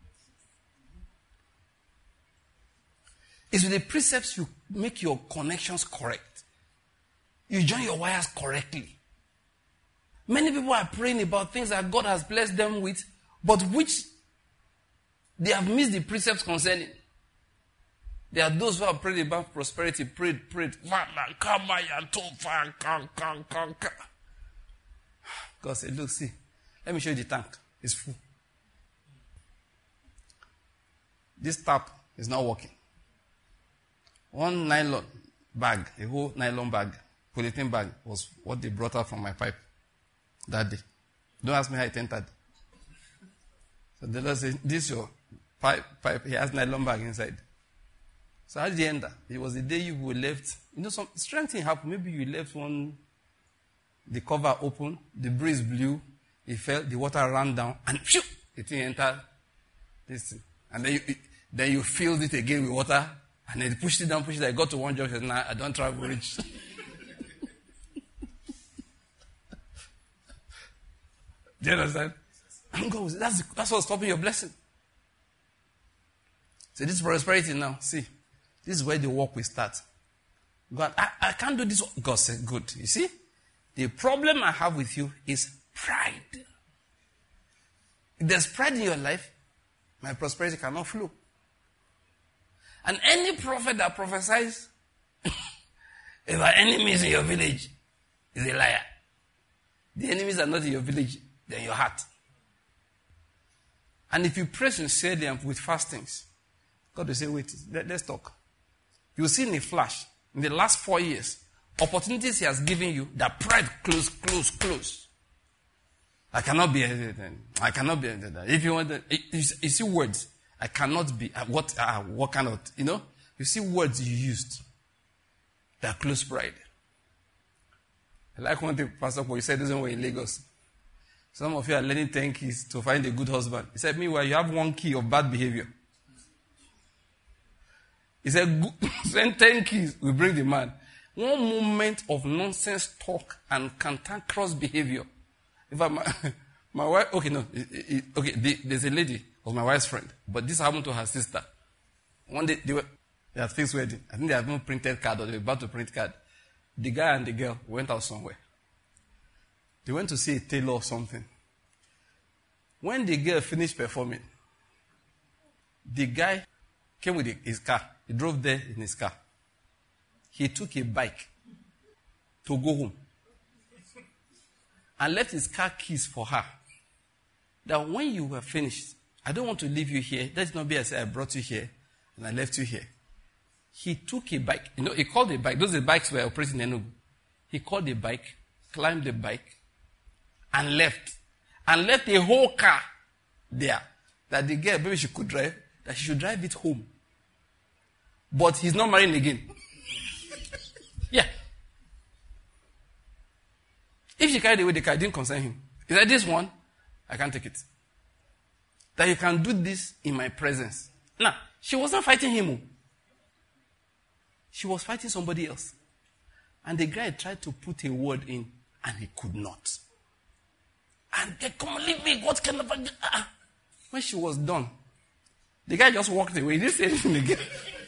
It's with the precepts you make your connections correct. You join your wires correctly. Many people are praying about things that God has blessed them with, but which they have missed the precepts concerning. There are those who have prayed about prosperity, prayed. God said, look, see, let me show you the tank. It's full. This tap is not working. One nylon bag, a whole nylon bag, polythene bag, was what they brought out from my pipe that day. Don't ask me how it entered. So the Lord said, this is your pipe. He has nylon bag inside. So how did he enter? It was the day you were left. You know, some strange thing happened. Maybe you left the cover open, the breeze blew, it fell, the water ran down, and phew, the thing entered this thing. And then you filled it again with water, and then pushed it down, I got to one junction, said, nah, I don't travel rich. Do you understand? And God, that's what's stopping your blessing. So this prosperity now, see, this is where the work will start. God, I can't do this. God said, good. You see, the problem I have with you is pride. If there's pride in your life, my prosperity cannot flow. And any prophet that prophesies about enemies in your village is a liar. The enemies are not in your village, they're in your heart. And if you pray sincerely and with fastings, God will say, wait, let's talk. You'll see in a flash, in the last 4 years, opportunities he has given you, that pride close. I cannot be anything. If you want you see words, I cannot be, what kind of, you see words you used that close pride. I like one thing Pastor Paul said this when we were in Lagos. Some of you are learning 10 keys to find a good husband. He said, meanwhile, you have 1 key of bad behavior. He said, send 10 keys, we bring the man. One moment of nonsense talk and cantankerous behavior. In fact, my wife, there's a lady, was my wife's friend, but this happened to her sister. One day, they had fixed wedding. I think they had not printed card or they were about to print card. The guy and the girl went out somewhere. They went to see a tailor or something. When the girl finished performing, the guy came with his car. He drove there in his car. He took a bike to go home and left his car keys for her. That when you were finished, I don't want to leave you here. Let it not be I said I brought you here and I left you here. He took a bike. He called a bike. Those bikes were operating in Enugu. He called a bike, climbed the bike, and left. And left a whole car there. That the girl, maybe she could drive, that she should drive it home. But he's not marrying again. Yeah. If she carried away the car, it didn't concern him. He said, this one, I can't take it. That you can do this in my presence. Now, she wasn't fighting him. She was fighting somebody else. And the guy tried to put a word in, and he could not. And they come leave me. What kind of a... When she was done, the guy just walked away. He didn't say anything again.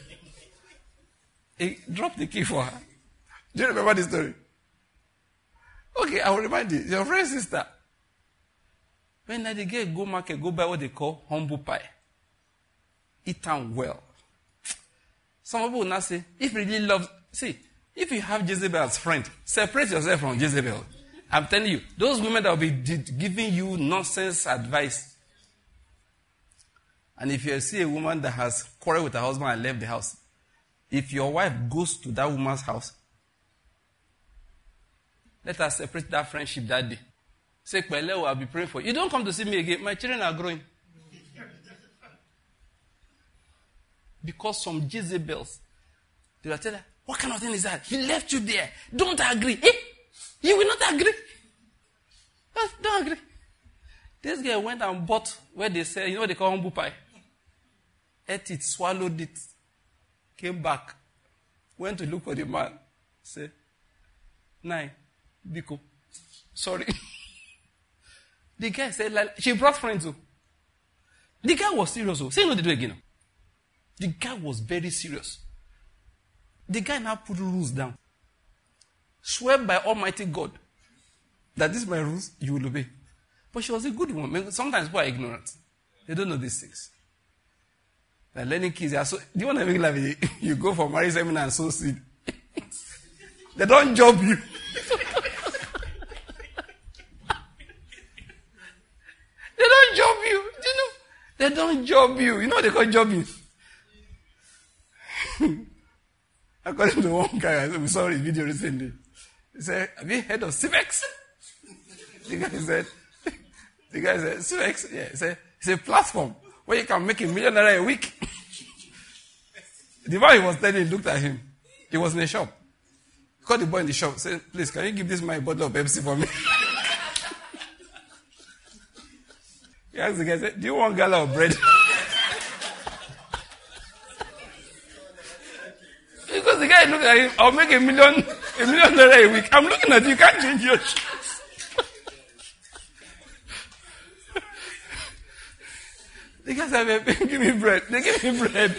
He dropped the key for her. Do you remember the story? Okay, I will remind you. Your friend's sister. When the girl go market, go buy what they call humble pie. Eat them well. Some people will now say, if you really love... See, if you have Jezebel as friend, separate yourself from Jezebel. I'm telling you, those women that will be giving you nonsense advice, And if you see a woman that has quarreled with her husband and left the house, if your wife goes to that woman's house, let her separate that friendship that day. Say, Pele, I'll be praying for you. You don't come to see me again. My children are growing. Because some Jezebels, they will tell her, what kind of thing is that? He left you there. Don't agree. Eh? You will not agree. Don't agree. This girl went and bought where they sell, you know what they call humble pie? Ate it, swallowed it, came back, went to look for the man, said, Nine, Biko, sorry. The guy said, like, she brought friends too. The guy was serious. Say no, they do again. The guy was very serious. The guy now put rules down. Swear by Almighty God that this is my rules, you will obey. But she was a good woman. Sometimes people are ignorant. They don't know these things. They're learning kids. Do you want to make life? You go for marriage seminar and sow seed. They don't job you. They don't job you. Do you know? They don't job you. You know what they call jobbing? According to one guy, we saw a video recently. He said, have you heard of Civex? The guy said, Civex? Yeah, it's a platform where you can make $1 million a week. The man he was telling looked at him. He was in a shop. He called the boy in the shop, said, please, can you give this man a bottle of Pepsi for me? He asked the guy, said, do you want gala or bread? Because the guy looked at him, I'll make $1 million a week. I'm looking at you, you can't change your shoes. The guy said, give me bread. They gave me bread.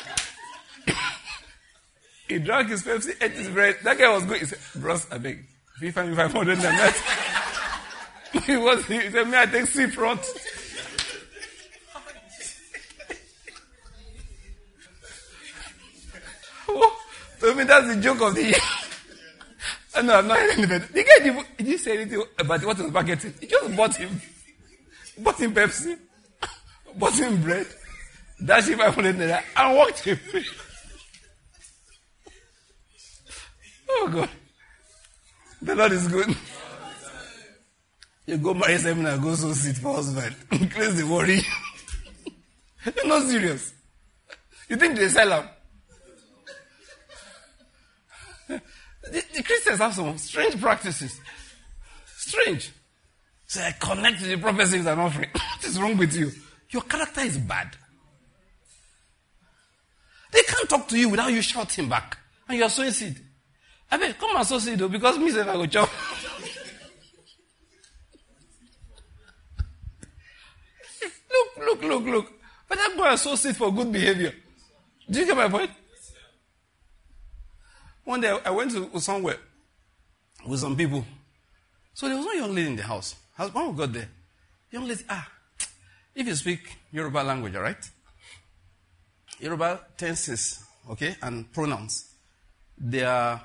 He drank his Pepsi, ate his bread. That guy was good. He said, bros, I beg. If you find me 500 naira. He said, may I take seat front? To me, that's the joke of the year. No, I'm not hearing it. The guy didn't say anything about what was marketing. He just bought him Pepsi, bought him bread, dashed him 500 naira, and walked him. Oh God. The Lord is good. You go marry seminar, go so sit for husband. Increase the worry. You're not serious. You think they sell them? The Christians have some strange practices. Strange. So I connect to the prophecies and offering. What is wrong with you? Your character is bad. They can't talk to you without you shouting back. And you are sowing seed. I mean, come and sow seed though, because me say I go chop. Look. But I'm going to sow seed for good behavior. Do you get my point? One day I went to somewhere with some people. So there was one young lady in the house. When we got there, young lady, if you speak Yoruba language, all right? Yoruba tenses, okay, and pronouns, they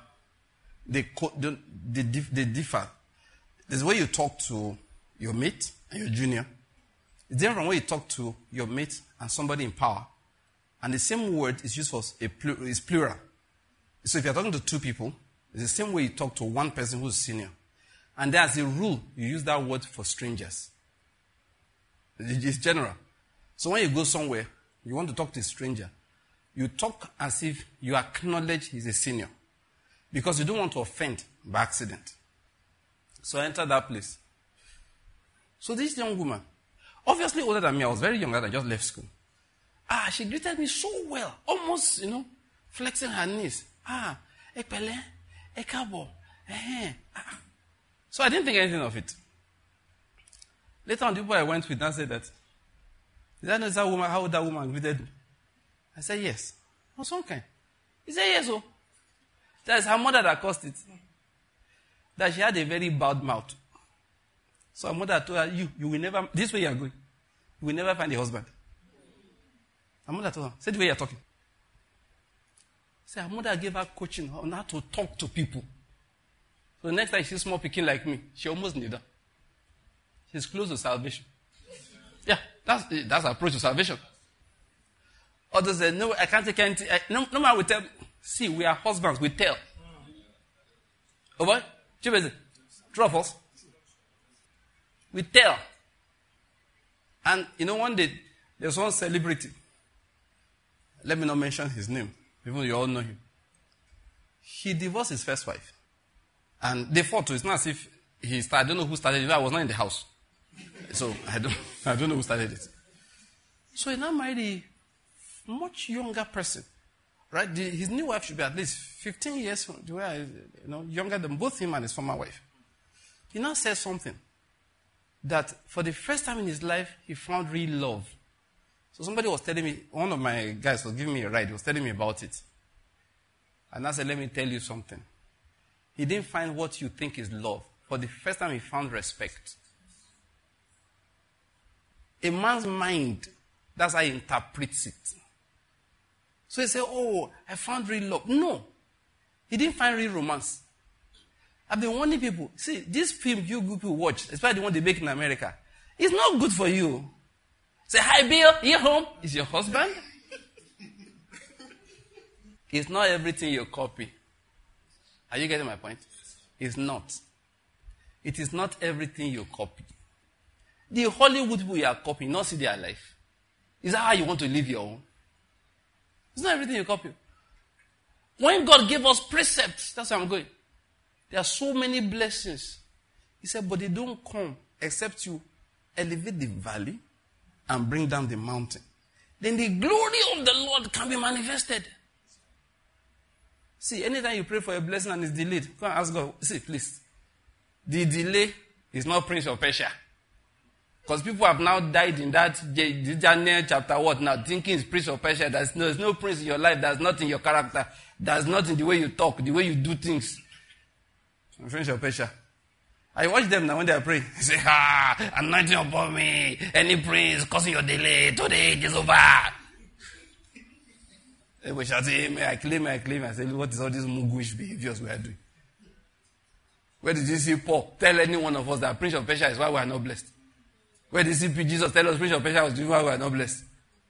differ. There's where you talk to your mate and your junior. It's different from where you talk to your mate and somebody in power. And the same word is used for is plural. So if you're talking to two people, it's the same way you talk to one person who's senior. And as a rule, you use that word for strangers. It's general. So when you go somewhere, you want to talk to a stranger, you talk as if you acknowledge he's a senior. Because you don't want to offend by accident. So I entered that place. So this young woman, obviously older than me, I was very young, I just left school. She greeted me so well, almost, flexing her knees. Ekpele, ekabo, So I didn't think anything of it. Later on, the people I went with now said that, is that woman, how that woman greeted me? I said, yes. Oh, some kind. He said, yes, oh. That's her mother that caused it. That she had a very bad mouth. So her mother told her, you will never, this way you are going, you will never find a husband. Her mother told her, say the way you are talking. So her mother gave her coaching on how to talk to people. So the next time she's small picking like me, she almost need her. She's close to salvation. Yeah, that's the approach to salvation. Others say, no, I can't take anything. No man will tell. See, we are husbands. We tell. Oh boy? True of us? We tell. And, one day, there's one celebrity. Let me not mention his name. Even though you all know him. He divorced his first wife. And they fought too. It's not as if he started. I don't know who started it. I was not in the house. So, I don't know who started it. So, he now married a much younger person. Right? His new wife should be at least 15 years younger than both him and his former wife. He now says something. That for the first time in his life, he found real love. So somebody was telling me, one of my guys was giving me a ride. He was telling me about it. And I said, let me tell you something. He didn't find what you think is love. For the first time, he found respect. A man's mind, that's how he interprets it. So he said, oh, I found real love. No. He didn't find real romance. I've been warning people. See, this film you people watch, especially the one they make in America, it's not good for you. Say, hi, Bill, you home? Is your husband? It's not everything you copy. Are you getting my point? It's not. It is not everything you copy. The Hollywood people you are copying, not see their life. Is that how you want to live your own? It's not everything you copy. When God gave us precepts, that's where I'm going. There are so many blessings. He said, but they don't come except you elevate the valley and bring down the mountain. Then the glory of the Lord can be manifested. See, anytime you pray for a blessing and it's delayed, go and ask God, see, please. The delay is not Prince of Persia. Because people have now died in that Daniel chapter what now, thinking it's Prince of Persia. There's no prince in your life. There's nothing in your character. There's nothing in the way you talk, the way you do things. Prince of Persia. I watch them now when they are praying. They say, anointing upon me. Any prince causing your delay. Today it is over. We shall say, I claim. I say, what is all these muguish behaviors we are doing? Where did you see Paul tell any one of us that Prince of Persia is why we are not blessed? Where did you see Jesus tell us Prince of Persia was doing why we are not blessed?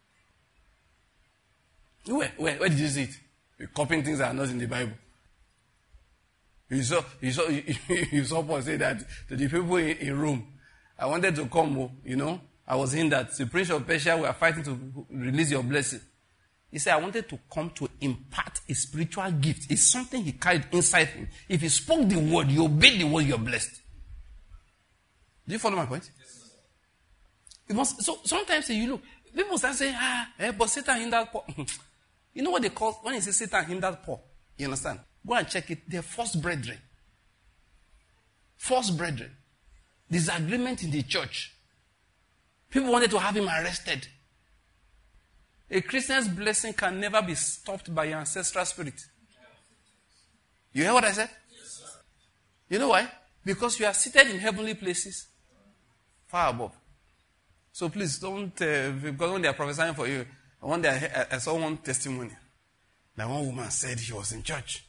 Where did you see it? We're copying things that are not in the Bible. You saw Paul say that to the people in Rome. I wanted to come, I was in that. The Prince of Persia were fighting to release your blessing. He said, I wanted to come to impart a spiritual gift. It's something he carried inside him. If he spoke the word, you obeyed the word, you're blessed. Do you follow my point? Yes. So sometimes you look, people start saying, but Satan hindered Paul. You know what they call, when he says Satan hindered Paul, you understand? Go and check it. They're false brethren. False brethren. Disagreement in the church. People wanted to have him arrested. A Christian's blessing can never be stopped by your ancestral spirit. You hear what I said? Yes, sir. You know why? Because you are seated in heavenly places. Far above. So please don't, because when they are prophesying for you, one day I saw one testimony. That one woman said she was in church.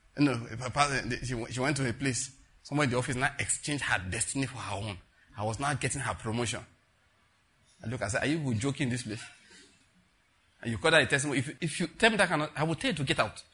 She went to a place. Somebody in the office now exchanged her destiny for her own. I was now getting her promotion. I said, are you joking in this place? And you call that a testimony. If you tell me that I will tell you to get out.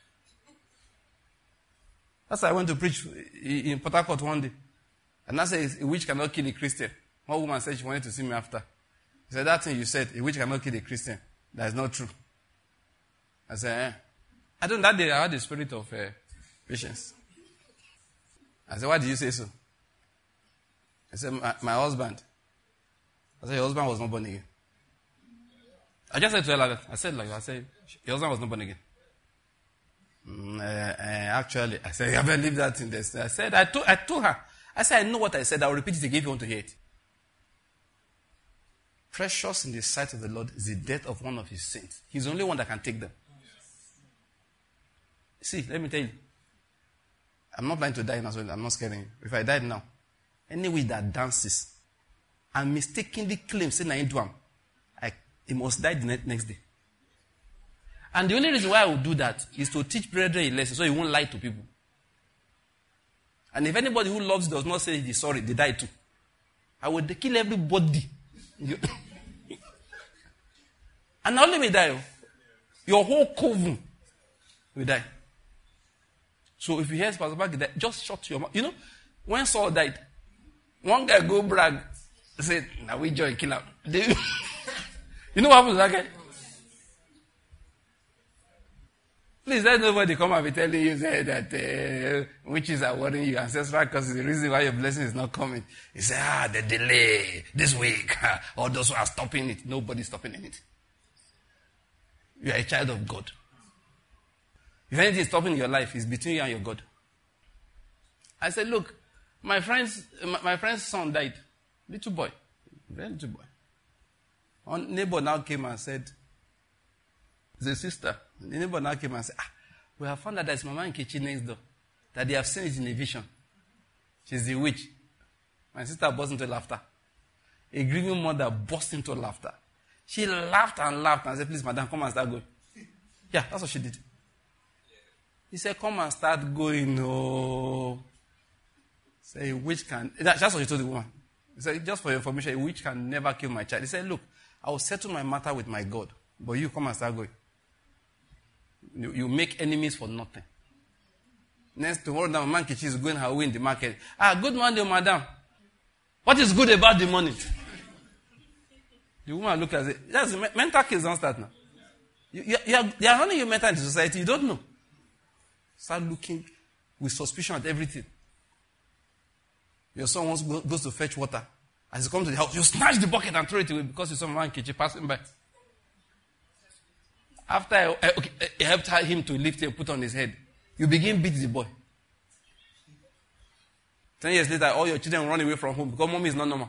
That's why I went to preach in Port Harcourt one day. And I said, a witch cannot kill a Christian. One woman said she wanted to see me after. He said, that thing you said, a witch cannot kill a Christian. That is not true. I said, that day I had the spirit of patience. I said, why did you say so? I said, my husband. I said, your husband was not born again. I just said to her like that. I said, your husband was not born again. Actually, I said, I haven't lived that in this. I said, I told her. I said, I know what I said. I will repeat it again if you want to hear it. Precious in the sight of the Lord is the death of one of his saints. He's the only one that can take them. See, let me tell you. I'm not planning to die now, so I'm not scaring you. If I died now, any witch that dances and mistakenly claims saying I do him, he must die the next day. And the only reason why I would do that is to teach brethren a lesson so he won't lie to people. And if anybody who loves does not say he's sorry, they die too. I would kill everybody. And not let me die. Your whole coven will die. So if you hear Pastor Bagi died, just shut your mouth. You know, when Saul died, one guy go brag, said, now we join kill out. You know what happened to that guy? Please let nobody come and be telling you that witches are worrying you, ancestral curse is the reason why your blessing is not coming. You say, the delay this week, or those who are stopping it. Nobody's stopping anything. You are a child of God. If anything is stopping your life, it's between you and your God. I said, look, my friend's son died. Little boy. Very little boy. One neighbor now came and said, the sister, the neighbor now came and said, we have found out there's Mama Nkechi next door. That they have seen it in a vision. She's the witch. My sister burst into laughter. A grieving mother burst into laughter. She laughed and said, please, madam, come and start going. Yeah, that's what she did. He said, come and start going. Oh. Say, a witch can... That's what he told the woman. He said, just for your information, a witch can never kill my child. He said, look, I will settle my matter with my God. But you come and start going. You make enemies for nothing. Next tomorrow, now, Mama Nkechi is going her way in the market. Good morning, madam. What is good about the money? The woman looked at it. That's mental case don't start now. They are running your mental into society. You don't know. Start looking with suspicion at everything. Your son goes to fetch water. As he comes to the house, you snatch the bucket and throw it away because you saw Mama Nkechi passing by. After I helped him to lift and put on his head, you begin beat the boy. 10 years later, all your children run away from home because mommy is not normal.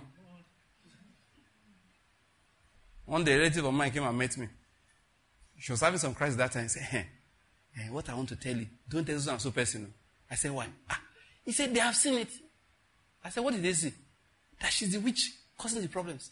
One day, a relative of mine came and met me. She was having some crisis that time. He said, hey, what I want to tell you, don't tell so person. I said, why? He said, they have seen it. I said, what did they see? That she's the witch causing the problems.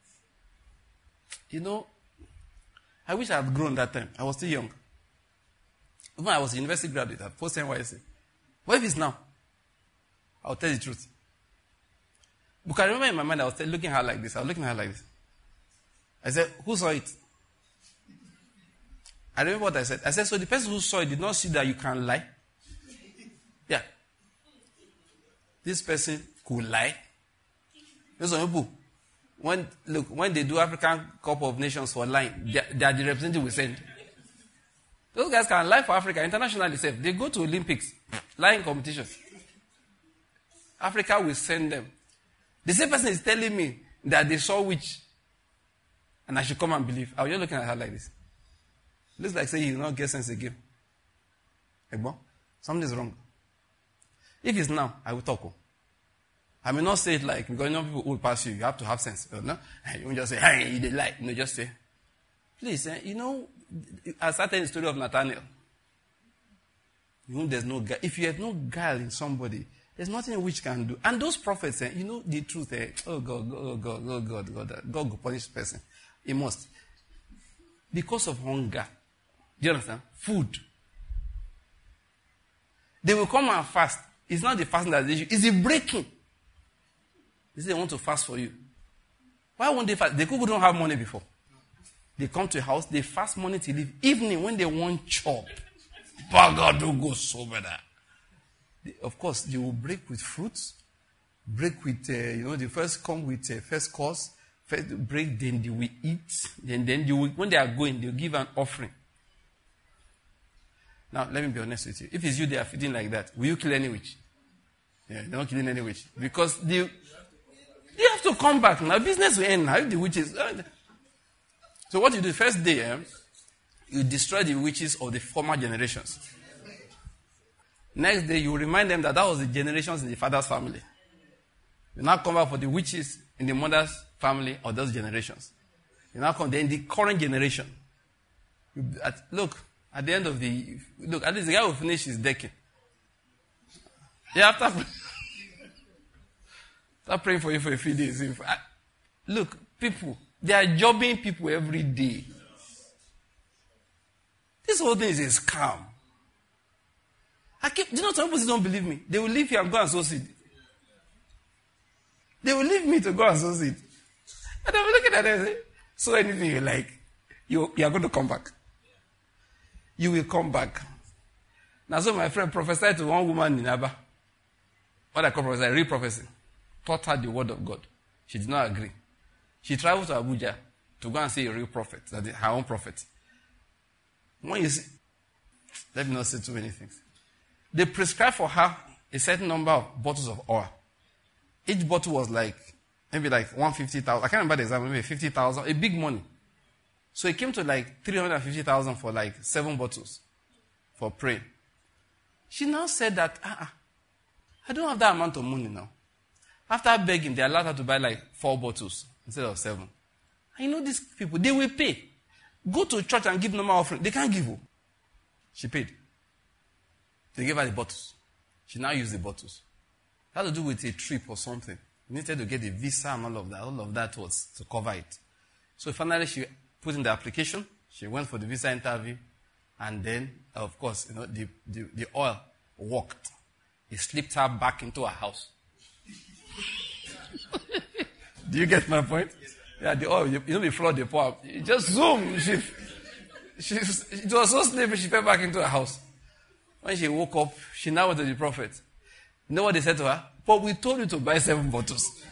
You know, I wish I had grown that time. I was still young. When I was a university graduate at post NYSC. What if it's now? I'll tell the truth. Because I remember in my mind, I was looking at her like this. I was looking at her like this. I said, who saw it? I remember what I said. I said, so the person who saw it did not see that you can lie? Yeah. This person could lie. There's some people, when they do African Cup of Nations for lying, they are the representative we send. Those guys can lie for Africa internationally. They go to Olympics, lying competition. Africa will send them. The same person is telling me that they saw witch, and I should come and believe. I was just looking at her like this. Looks like say you will not get sense again. Egbo, something is wrong. If it's now, I will talk. I may not say it like, because people will pass you. You have to have sense. No? You won't just say, hey, they lie. No, just say, please, I started the story of Nathaniel. There's no guile. If you have no guile in somebody, there's nothing which can do. And those prophets, the truth, God will punish the person. He must. Because of hunger. Do you understand? Food. They will come and fast. It's not the fasting that's the issue. It's the breaking. They say they want to fast for you. Why won't they fast? The people don't have money before. They come to a house, they fast money till evening when they want chop. Bagado goes so better. Of course, they will break with fruits. Break with, they first come with first course. First break, then they will eat. Then they will, when they are going, they will give an offering. Now, let me be honest with you. If it's you they are feeding like that, will you kill any witch? Yeah, they're not killing any witch. Because they have to come back. Now, business will end now if the witches... So what you do, first day, you destroy the witches of the former generations. Next day, you remind them that was the generations in the father's family. You now come back for the witches in the mother's family or those generations. You now come, then the current generation. At the end of at least the guy will finish his decking. Yeah, after praying for you for a few days. Look, people, they are jobbing people every day. This whole thing is a scam. Do you know some people don't believe me? They will leave here and go and sow seed. They will leave me to go and sow seed. And I'm looking at them and say, sow anything you like. You are going to come back. You will come back. Now, so my friend prophesied to one woman in Aba. What I call prophesy, real prophecy. Taught her the word of God. She did not agree. She traveled to Abuja to go and see a real prophet, that is her own prophet. When you see, let me not say too many things. They prescribed for her a certain number of bottles of oil. Each bottle was maybe 150,000. I can't remember the exact, maybe 50,000, a big money. So it came to 350,000 for 7 bottles for praying. She now said that, I don't have that amount of money now. After begging, they allowed her to buy 4 bottles instead of 7. And these people, they will pay. Go to church and give normal offering. They can't give you. She paid. They gave her the bottles. She now used the bottles. It had to do with a trip or something. You needed to get a visa and all of that. All of that was to cover it. So finally she put in the application. She went for the visa interview. And then, of course, the oil worked. It slipped her back into her house. Do you get my point? Yeah, the oil, the flood they pour up. It just zoom. It was so slippery, she fell back into her house. When she woke up, she now went to the prophet. You know what they said to her? But we told you to buy 7 bottles.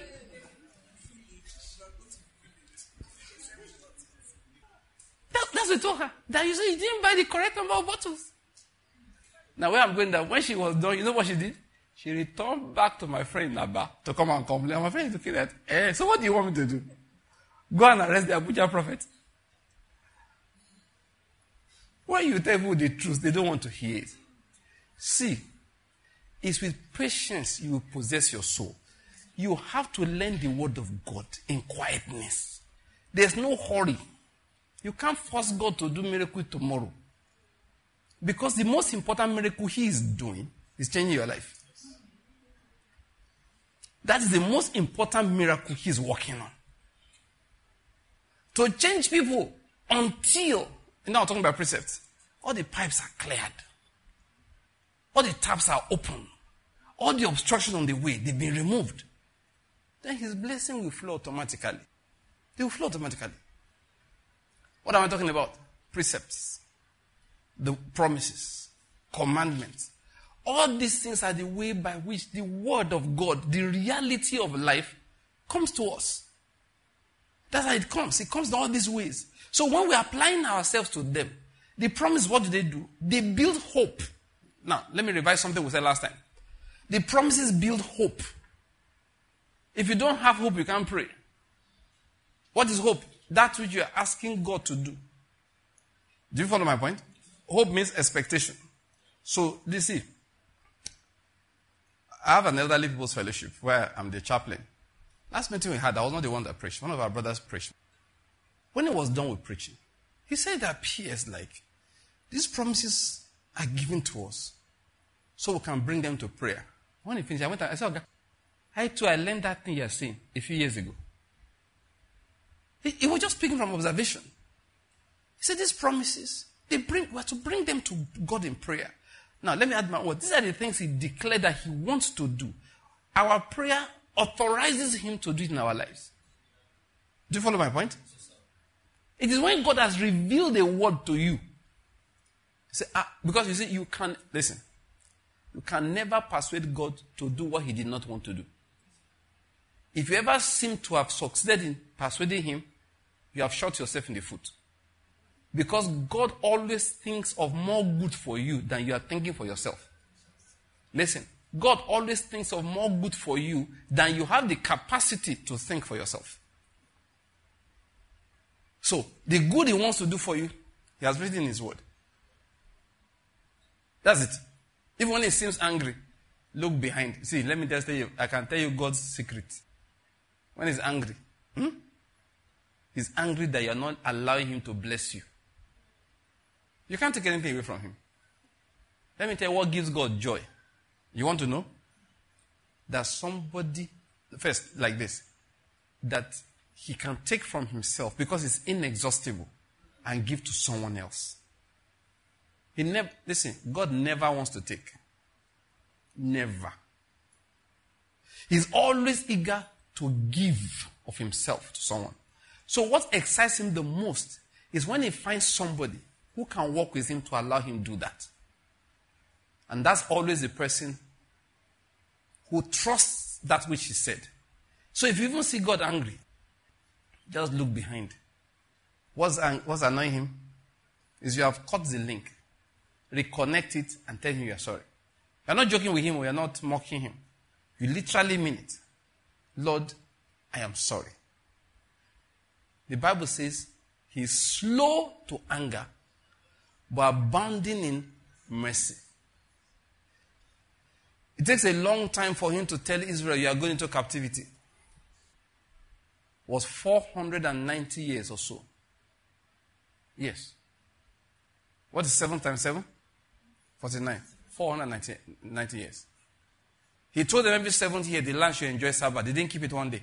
That's what we told her. That you didn't buy the correct number of bottles. Now where I'm going down, when she was done, you know what she did? She returned back to my friend Naba to come and complain. And my friend is looking at, so what do you want me to do? Go and arrest the Abuja prophet? When you tell people the truth, they don't want to hear it. See, it's with patience you will possess your soul. You have to learn the word of God in quietness. There's no hurry. You can't force God to do miracle tomorrow. Because the most important miracle he is doing is changing your life. That is the most important miracle he's working on. To change people until, now I'm talking about precepts, all the pipes are cleared. All the taps are open. All the obstruction on the way, they've been removed. Then his blessing will flow automatically. They will flow automatically. What am I talking about? Precepts. The promises. Commandments. All these things are the way by which the word of God, the reality of life, comes to us. That's how it comes. It comes in all these ways. So when we're applying ourselves to them, the promise, what do? They build hope. Now, let me revise something we said last time. The promises build hope. If you don't have hope, you can't pray. What is hope? That which you are asking God to do. Do you follow my point? Hope means expectation. So, you see, I have an elderly people's fellowship where I'm the chaplain. Last meeting we had, I was not the one that preached. One of our brothers preached. When he was done with preaching, he said that P.S. these promises are given to us so we can bring them to prayer. When he finished, I said, okay, I learned that thing you're saying a few years ago. He was just speaking from observation. He said these promises, we are to bring them to God in prayer. Now, let me add my word. These are the things he declared that he wants to do. Our prayer authorizes him to do it in our lives. Do you follow my point? It is when God has revealed a word to you. Because you see, you can never persuade God to do what he did not want to do. If you ever seem to have succeeded in persuading him, you have shot yourself in the foot. Because God always thinks of more good for you than you are thinking for yourself. Listen, God always thinks of more good for you than you have the capacity to think for yourself. So, the good he wants to do for you, he has written in his word. That's it. Even when he seems angry, look behind. See, let me just tell you, I can tell you God's secret. When he's angry, he's angry that you're not allowing him to bless you. You can't take anything away from him. Let me tell you what gives God joy. You want to know? That somebody, first, like this, that he can take from himself because it's inexhaustible and give to someone else. Listen, God never wants to take. Never. He's always eager to give of himself to someone. So what excites him the most is when he finds somebody who who can walk with him to allow him to do that. And that's always the person who trusts that which he said. So if you even see God angry, just look behind. What's annoying him is you have cut the link. Reconnect it and tell him you are sorry. You're not joking with him or you're not mocking him. You literally mean it. Lord, I am sorry. The Bible says he's slow to anger, but abounding in mercy. It takes a long time for him to tell Israel you are going into captivity. It was 490 years or so. Yes. What is 7 times 7? 49. 490 years. He told them every 7th year the land should enjoy Sabbath. They didn't keep it one day.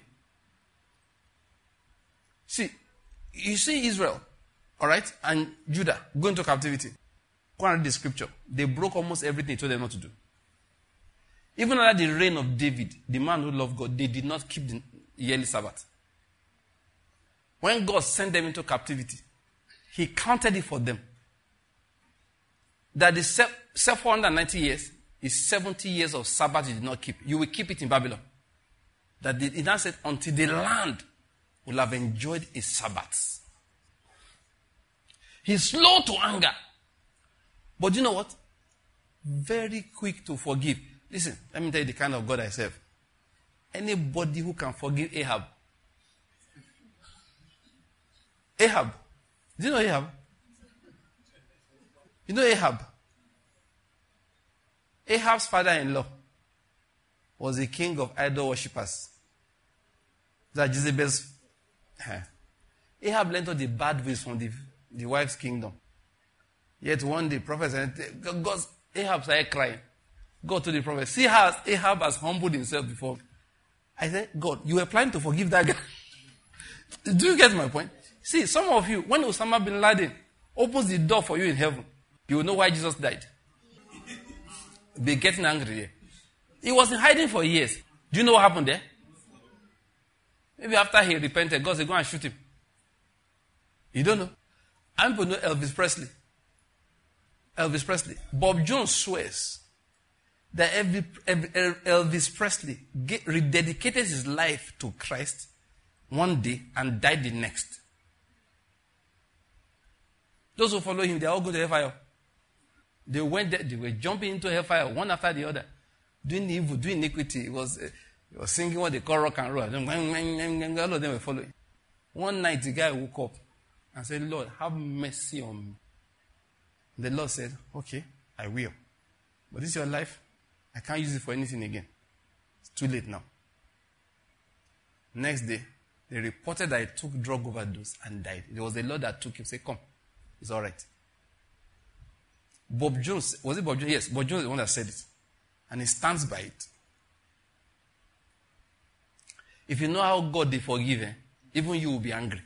See, you see Israel, all right, and Judah going to captivity. Go and read the scripture. They broke almost everything he told them not to do. Even under the reign of David, the man who loved God, they did not keep the yearly Sabbath. When God sent them into captivity, he counted it for them. That the 490 years is 70 years of Sabbath you did not keep. You will keep it in Babylon. That it now said, until the land will have enjoyed its Sabbaths. He's slow to anger. But you know what? Very quick to forgive. Listen, let me tell you the kind of God I serve. Anybody who can forgive Ahab. Ahab. Do you know Ahab? You know Ahab? Ahab's father-in-law was the king of idol worshippers. That Jezebel's. Ahab learned all the bad ways from the wife's kingdom. Yet one day, prophet said, Ahab started crying. God told the prophet, see how Ahab has humbled himself before me. I said, God, you were planning to forgive that guy. Do you get my point? See, some of you, when Osama bin Laden opens the door for you in heaven, you will know why Jesus died. Be getting angry here. He was in hiding for years. Do you know what happened there? Maybe after he repented, God said, go and shoot him. You don't know. I'm going to know Elvis Presley. Elvis Presley. Bob Jones swears that Elvis Presley rededicated his life to Christ one day and died the next. Those who follow him, they all go to hellfire. They went there, they were jumping into hellfire one after the other, doing evil, doing iniquity. He was singing what they call rock and roll. All of them were following. One night, the guy woke up and said, Lord, have mercy on me. The Lord said, okay, I will. But this is your life. I can't use it for anything again. It's too late now. Next day, they reported that he took drug overdose and died. There was a Lord that took him, said, come, it's all right. Bob Jones, was it Bob Jones? Yes, Bob Jones is the one that said it. And he stands by it. If you know how God they forgive, even you will be angry.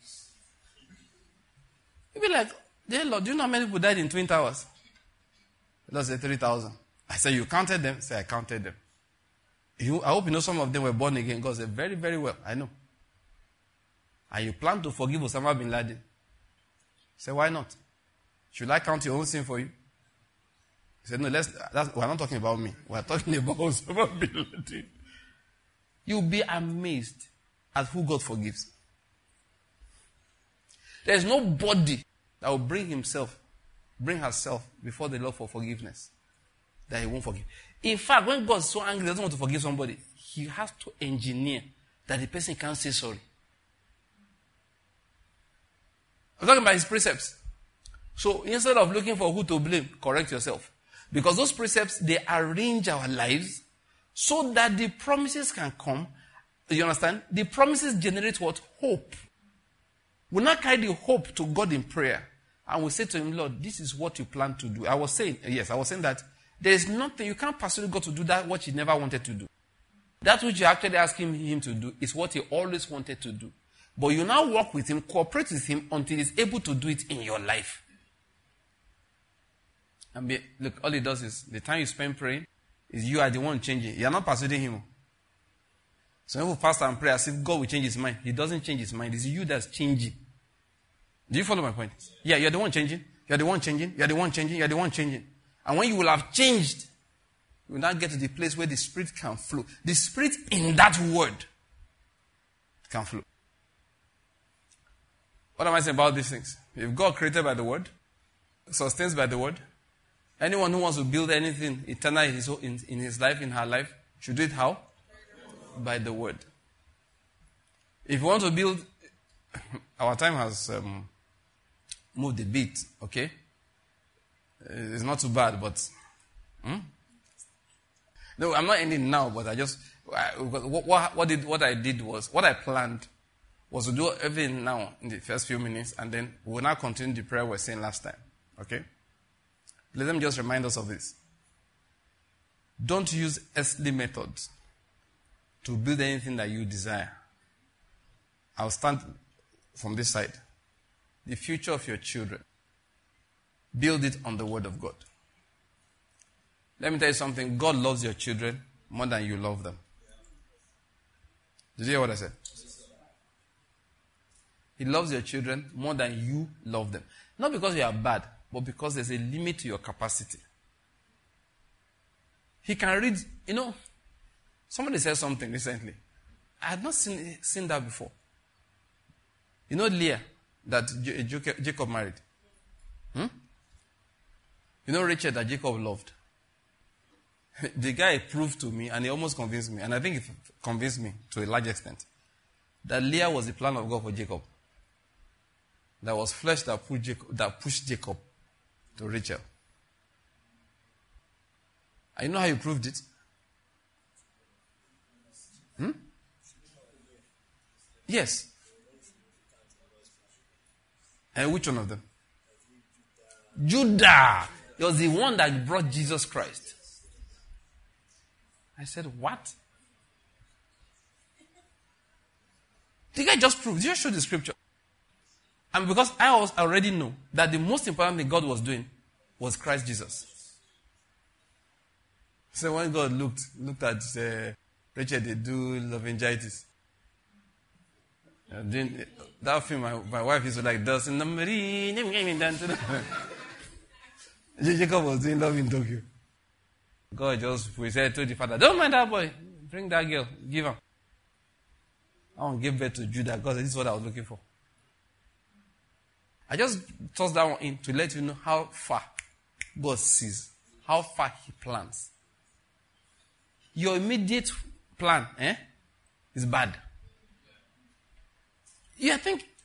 You'll be like, dear Lord, do you know how many people died in 20 hours? The Lord said 3,000. I said, you counted them? Say, I counted them. I hope you know some of them were born again. God said, very, very well. I know. And you plan to forgive Osama bin Laden. Say, why not? Should I count your own sin for you? He said, no, we're not talking about me. We're talking about Osama bin Laden. You'll be amazed at who God forgives. There's nobody that will bring herself before the Lord for forgiveness that he won't forgive. In fact, when God's so angry, he doesn't want to forgive somebody, he has to engineer that the person can't say sorry. I'm talking about his precepts. So instead of looking for who to blame, correct yourself. Because those precepts, they arrange our lives so that the promises can come. You understand? The promises generate what? Hope. We now carry the hope to God in prayer. And we say to him, Lord, this is what you plan to do. I was saying that there is nothing, you can't persuade God to do that what he never wanted to do. That which you're actually asking him to do is what he always wanted to do. But you now work with him, cooperate with him until he's able to do it in your life. And look, all he does is, the time you spend praying, is you are the one changing. You're not persuading him. Some people fast and pray as if God will change his mind. He doesn't change his mind. It's you that's changing. Do you follow my point? Yeah, you're the one changing. You're the one changing. You're the one changing. You're the one changing. And when you will have changed, you will now get to the place where the Spirit can flow. The Spirit in that word can flow. What am I saying about these things? If God created by the word, sustains by the word, anyone who wants to build anything eternal in his life, in her life, should do it how? By the word. If you want to build, our time has moved a bit, okay? It's not too bad, but... No, I'm not ending now, but what I planned was to do everything now in the first few minutes, and then we'll now continue the prayer we were saying last time, okay? Let me just remind us of this. Don't use earthly methods to build anything that you desire. I'll stand from this side. The future of your children, build it on the word of God. Let me tell you something. God loves your children more than you love them. Did you hear what I said? He loves your children more than you love them. Not because you are bad, but because there's a limit to your capacity. He can read, somebody said something recently. I had not seen that before. You know Leah that Jacob married? You know Rachel that Jacob loved? The guy proved to me, and he almost convinced me, and I think he convinced me to a large extent, that Leah was the plan of God for Jacob. That was flesh that pushed Jacob to Rachel. And you know how you proved it? Yes. And which one of them? Judah. He was the one that brought Jesus Christ. I said, what? The guy just proved. Just show the scripture. And because I already know that the most important thing God was doing was Christ Jesus. So when God looked at Rachel, they do lovingitis. That film, my wife used to like, does in the marine. Jacob was doing love in Tokyo. God we said to the father, don't mind that boy. Bring that girl. Give her. I want to give birth to Judah. God said, this is what I was looking for. I just tossed that one in to let you know how far God sees. How far He plans. Your immediate plan is bad. You're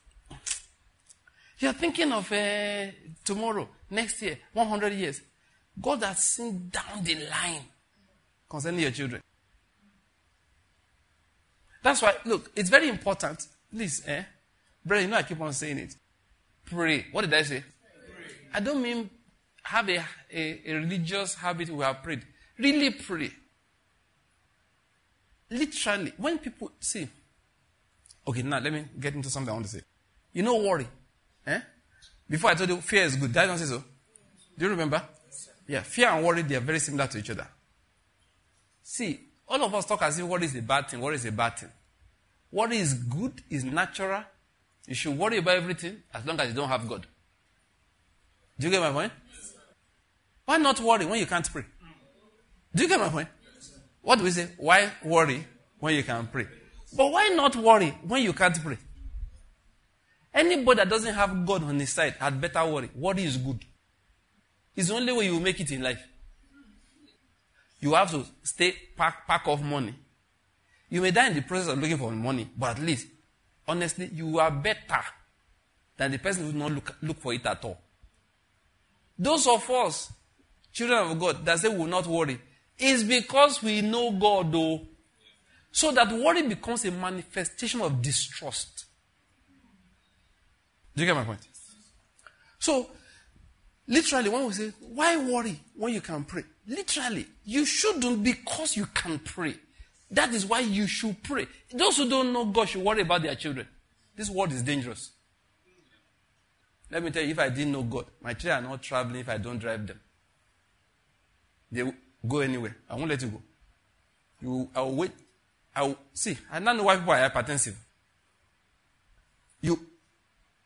thinking of tomorrow, next year, 100 years. God has seen down the line concerning your children. That's why, look, it's very important. Please, brother, I keep on saying it. Pray. What did I say? Pray. I don't mean have a religious habit we have prayed. Really pray. Literally. When people see. Okay, now let me get into something I want to say. You know worry. Before I told you fear is good. Did I not say so? Do you remember? Yeah, fear and worry, they are very similar to each other. See, all of us talk as if worry is a bad thing. Worry is a bad thing. Worry is good, is natural. You should worry about everything as long as you don't have God. Do you get my point? Why not worry when you can't pray? Do you get my point? What do we say? Why worry when you can pray? But why not worry when you can't pray? Anybody that doesn't have God on his side had better worry. Worry is good. It's the only way you will make it in life. You have to pack off money. You may die in the process of looking for money, but at least, honestly, you are better than the person who will not look for it at all. Those of us, children of God, that say we will not worry, is because we know God, though. So that worry becomes a manifestation of distrust. Do you get my point? So, literally, when we say, why worry when you can pray? Literally, you shouldn't because you can pray. That is why you should pray. Those who don't know God should worry about their children. This world is dangerous. Let me tell you, if I didn't know God, my children are not traveling if I don't drive them. They will go anywhere. I won't let you go. I will wait. I don't know why people are hypertensive.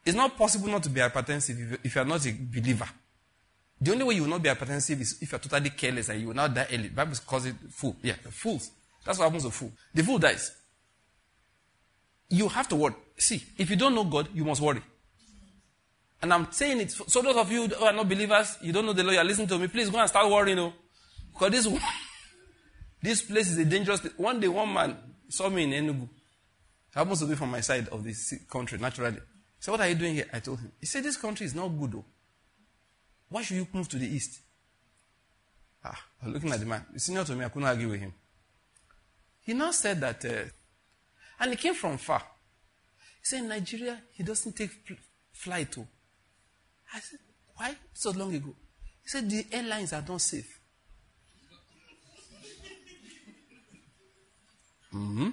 It's not possible not to be hypertensive if you are not a believer. The only way you will not be hypertensive is if you are totally careless and you will not die early. The Bible calls it fool. Yeah, fools. That's what happens to a fool. The fool dies. You have to worry. See, if you don't know God, you must worry. And I'm saying it, so those of you who are not believers, you don't know the Lord, you are listening to me, please go and start worrying. Because this place is a dangerous place. One day, one man saw me in Enugu. He happens to be from my side of this country, naturally. He said, what are you doing here? I told him. He said, this country is not good, though. Why should you move to the east? I was looking at the man. He's senior to me, I couldn't argue with him. He now said that, and he came from far. He said, in Nigeria, he doesn't take flight too. I said, why? So long ago. He said, the airlines are not safe. Mm-hmm.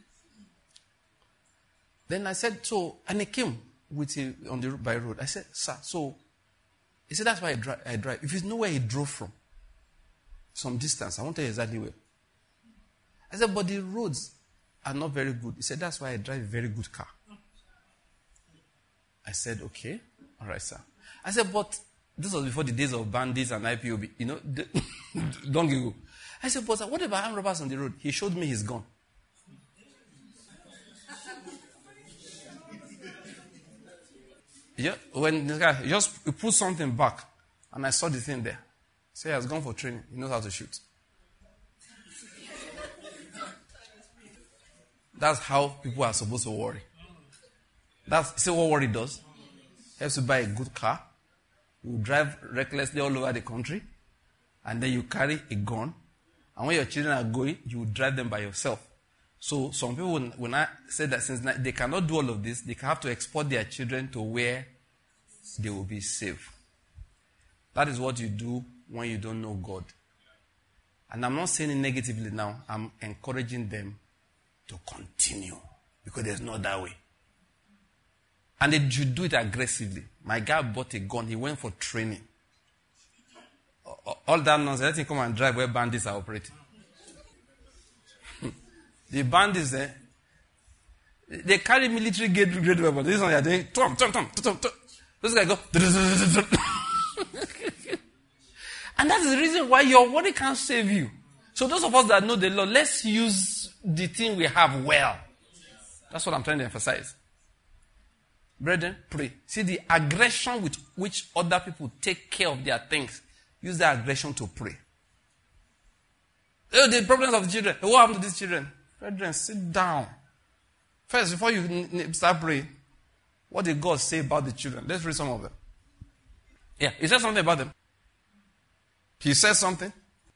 Then I said, so, and he came by road. I said, sir, so, he said, that's why I drive. If you know where he drove from, some distance, I won't tell you exactly where. I said, but the roads are not very good. He said, that's why I drive a very good car. I said, okay, all right, sir. I said, but this was before the days of bandits and IPOB, long ago. I said, but what about armed robbers on the road? He showed me his gun. Yeah, when this guy just put something back, and I saw the thing there. So he has gone for training. He knows how to shoot. That's how people are supposed to worry. See what worry does? Helps you buy a good car. You drive recklessly all over the country. And then you carry a gun. And when your children are going, you drive them by yourself. So some people, when I say that since they cannot do all of this, they have to export their children to where they will be safe. That is what you do when you don't know God. And I'm not saying it negatively now. I'm encouraging them to continue. Because there's no other way. And they should do it aggressively. My guy bought a gun. He went for training. All that nonsense. Let him come and drive where bandits are operating. The bandits, they carry military grade weapons. This one they are doing, tom. Those guys go, and that's the reason why your worry can't save you. So those of us that know the Lord, let's use the thing we have well. That's what I'm trying to emphasize. Brethren, pray. See the aggression with which other people take care of their things. Use that aggression to pray. The problems of the children. What happened to these children? Brethren, sit down. First, before you start praying, what did God say about the children? Let's read some of them. Yeah, he said something about them. He said something.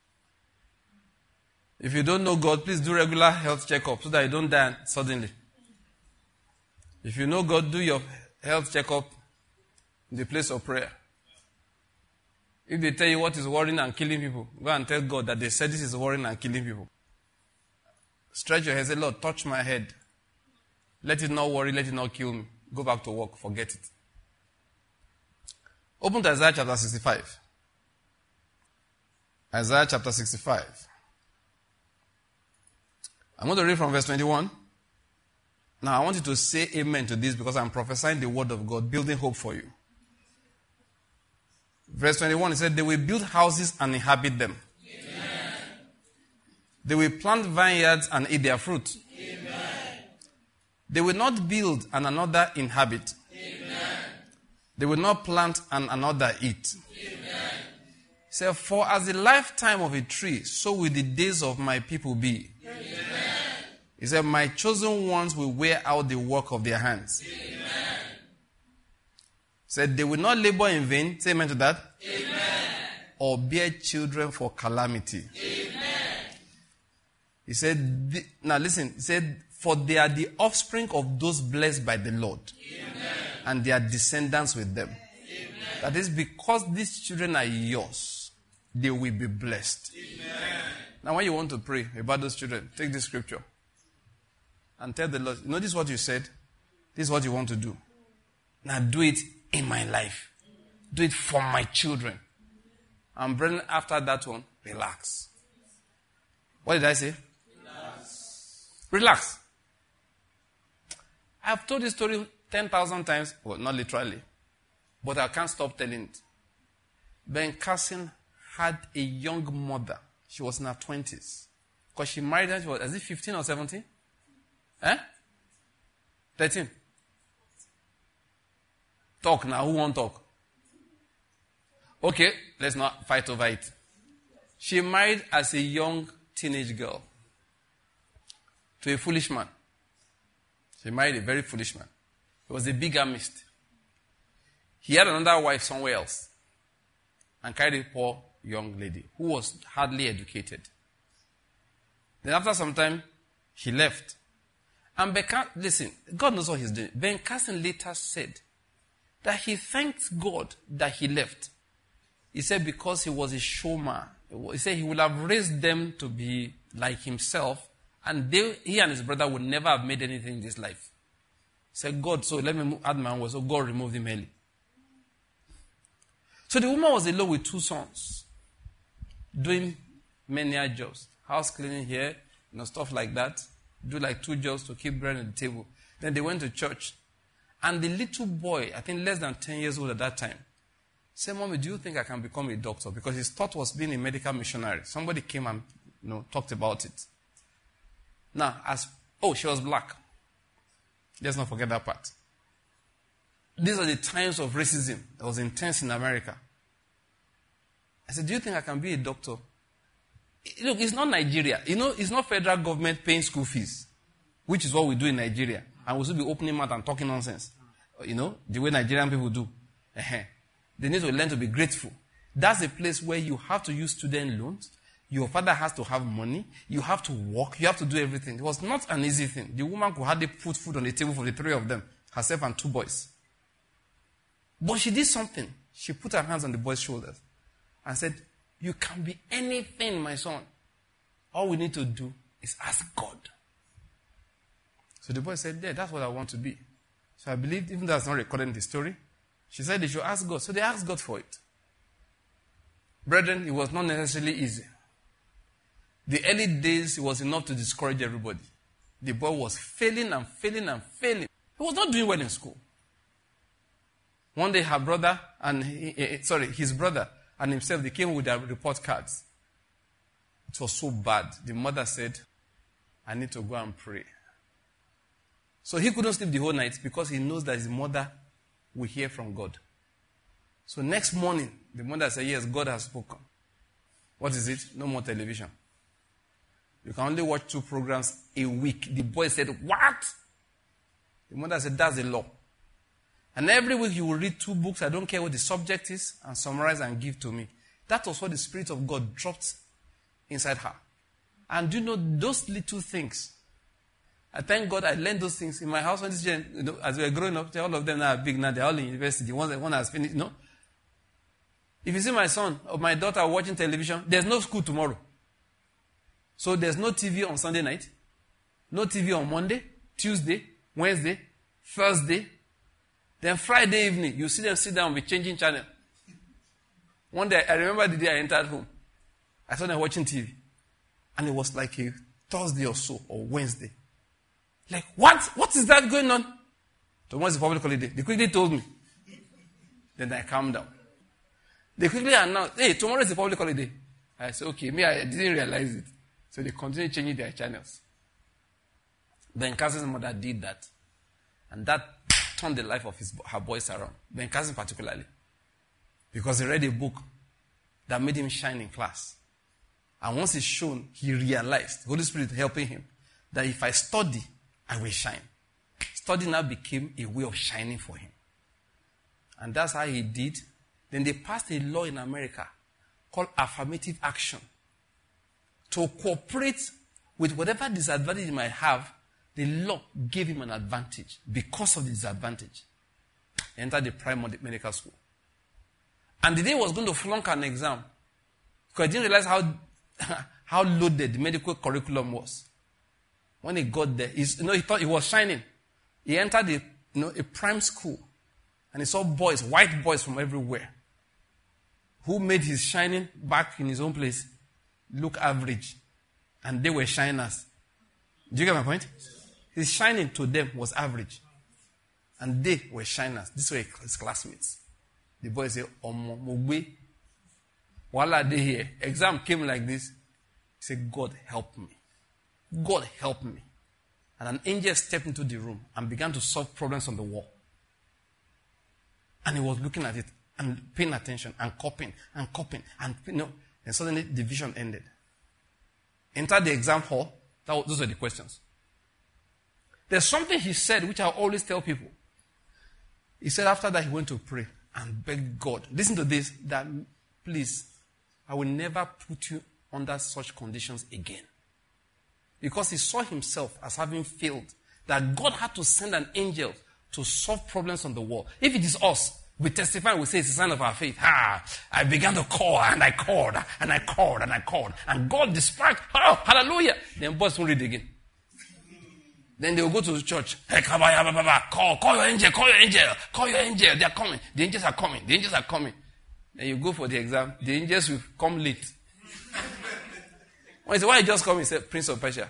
If you don't know God, please do regular health checkup so that you don't die suddenly. If you know God, do your health checkup in the place of prayer. If they tell you what is worrying and killing people, go and tell God that they said this is worrying and killing people. Stretch your head, say, Lord, touch my head. Let it not worry, let it not kill me. Go back to work, forget it. Open to Isaiah chapter 65. Isaiah chapter 65. I'm going to read from verse 21. Now, I want you to say amen to this because I'm prophesying the word of God, building hope for you. Verse 21, it said, they will build houses and inhabit them. Amen. They will plant vineyards and eat their fruit. Amen. They will not build and another inhabit. Amen. They will not plant and another eat. Amen. He said, for as the lifetime of a tree, so will the days of my people be. Amen. He said, my chosen ones will wear out the work of their hands. Amen. He said, they will not labor in vain. Say amen to that. Amen. Or bear children for calamity. Amen. He said, now listen, he said, for they are the offspring of those blessed by the Lord. Amen. And their descendants with them. Amen. That is because these children are yours, they will be blessed. Amen. Now when you want to pray about those children, take this scripture. And tell the Lord, you know this is what you said? This is what you want to do. Now do it in my life. Do it for my children. And brethren, after that one, relax. What did I say? Relax. I've told this story 10,000 times, well, not literally, but I can't stop telling it. Ben Carson had a young mother. She was in her 20s. Because she married her, she was, is it 15 or 17? 13. Talk now. Who won't talk? Okay, let's not fight over it. She married as a young teenage girl to a foolish man. She married a very foolish man. He was a bigamist. He had another wife somewhere else and carried a poor young lady who was hardly educated. Then after some time, he left. And listen, God knows what he's doing. Ben Carson later said that he thanked God that he left. He said because he was a showman. He said he would have raised them to be like himself, and he and his brother would never have made anything in this life. He said, God, so let me add my own word. So God removed him early. So the woman was alone with 2 sons, doing menial jobs. House cleaning here, stuff like that. Do like 2 jobs to keep bread on the table. Then they went to church. And the little boy, I think less than 10 years old at that time, said, Mommy, do you think I can become a doctor? Because his thought was being a medical missionary. Somebody came and talked about it. Now, she was black. Let's not forget that part. These are the times of racism that was intense in America. I said, do you think I can be a doctor? Look, it's not Nigeria. It's not federal government paying school fees, which is what we do in Nigeria. And we'll still be opening mouth and talking nonsense. The way Nigerian people do. They need to learn to be grateful. That's a place where you have to use student loans. Your father has to have money. You have to work. You have to do everything. It was not an easy thing. The woman could hardly put food on the table for the 3 of them, herself and 2 boys. But she did something. She put her hands on the boy's shoulders and said, you can be anything, my son. All we need to do is ask God. So the boy said, yeah, that's what I want to be. So I believe, even though that's not recorded in the story, she said they should ask God. So they asked God for it. Brethren, it was not necessarily easy. The early days, it was enough to discourage everybody. The boy was failing and failing and failing. He was not doing well in school. One day, his brother and himself, they came with their report cards. It was so bad. The mother said, I need to go and pray. So he couldn't sleep the whole night because he knows that his mother will hear from God. So next morning, the mother said, yes, God has spoken. What is it? No more television. You can only watch 2 programs a week. The boy said, what? The mother said, that's the law. And every week you will read 2 books, I don't care what the subject is, and summarize and give to me. That was what the Spirit of God dropped inside her. And do you know those little things? I thank God I learned those things in my house. When as we were growing up, all of them now are big now. They're all in university. The one has finished, If you see my son or my daughter watching television, there's no school tomorrow. So there's no TV on Sunday night. No TV on Monday, Tuesday, Wednesday, Thursday. Then Friday evening, you see them sit down with changing channel. One day, I remember the day I entered home. I saw them watching TV. And it was like a Thursday or so, or Wednesday. Like, what? What is that going on? Tomorrow's a public holiday. They quickly told me. Then I calmed down. They quickly announced, hey, tomorrow is a public holiday. I said, okay, I didn't realize it. So they continued changing their channels. Ben Carson's mother did that. And that turned the life of her boys around. Ben Carson particularly. Because he read a book that made him shine in class. And once it's shown, he realized, the Holy Spirit helping him, that if I study, I will shine. Study now became a way of shining for him. And that's how he did. Then they passed a law in America called affirmative action. To cooperate with whatever disadvantage he might have, the law gave him an advantage because of the disadvantage. He entered the primary medical school. And the day he was going to flunk an exam, because he didn't realize how loaded the medical curriculum was. When he got there, he thought he was shining. He entered a prime school, and he saw boys, white boys from everywhere, who made his shining back in his own place look average. And they were shiners. Do you get my point? His shining to them was average. And they were shiners. These were his classmates. The boy said, Omo, Mogbe. While I did here, exam came like this. He said, God help me. God help me. And an angel stepped into the room and began to solve problems on the wall. And he was looking at it and paying attention and copying. And suddenly the vision ended. Entered the exam hall. Those were the questions. There's something he said which I always tell people. He said after that he went to pray and begged God. Listen to this, that please, I will never put you under such conditions again. Because he saw himself as having failed. That God had to send an angel to solve problems on the wall. If it is us, we testify, we say it's a sign of our faith. I began to call and I called and I called and I called. And God despite, hallelujah. Then boys won't read again. Then they will go to the church. Hey, call your angel, call your angel, call your angel. They are coming. The angels are coming. The angels are coming. Then you go for the exam. The angels will come late. When he said, why you just come? He said, Prince of Persia.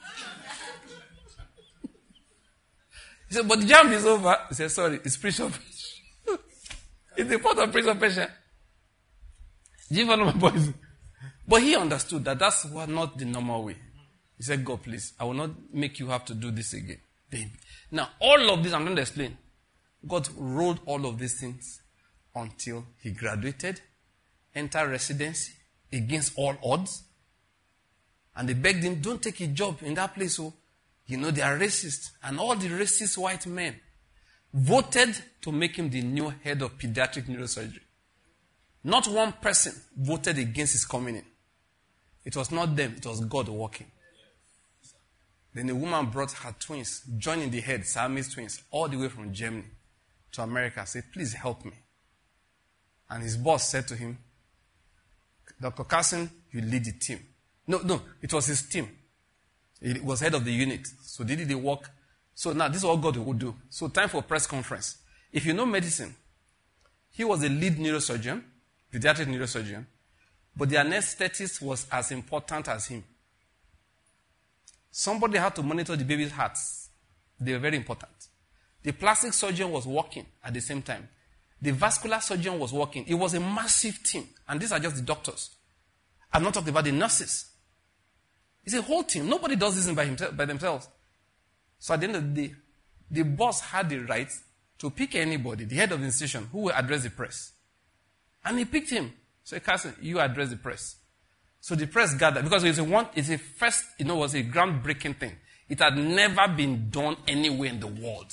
He said, but the jam is over. He said, sorry, it's Prince of Persia. It's the part of Prince of Persia. Do you follow my boys? But he understood that that's not the normal way. He said, God, please, I will not make you have to do this again. Baby. Now, all of this, I'm going to explain. God rolled all of these things until he graduated, entered residency against all odds. And they begged him, don't take a job in that place. So, they are racist. And all the racist white men voted to make him the new head of pediatric neurosurgery. Not one person voted against his coming in. It was not them, it was God working. Then the woman brought her twins, joining the head, Siamese twins, all the way from Germany to America. Said, please help me. And his boss said to him, Dr. Carson, you lead the team. No, it was his team. He was head of the unit. So they did the work. So now this is what God would do. So time for press conference. If you know medicine, he was a lead neurosurgeon, pediatric neurosurgeon, but the anesthetist was as important as him. Somebody had to monitor the baby's hearts. They were very important. The plastic surgeon was working at the same time. The vascular surgeon was working. It was a massive team. And these are just the doctors. I'm not talking about the nurses. It's a whole team. Nobody does this by themselves. So at the end of the day, the boss had the right to pick anybody, the head of the institution, who will address the press. And he picked him. So Carson, you address the press. So the press gathered, because it was a groundbreaking thing. It had never been done anywhere in the world.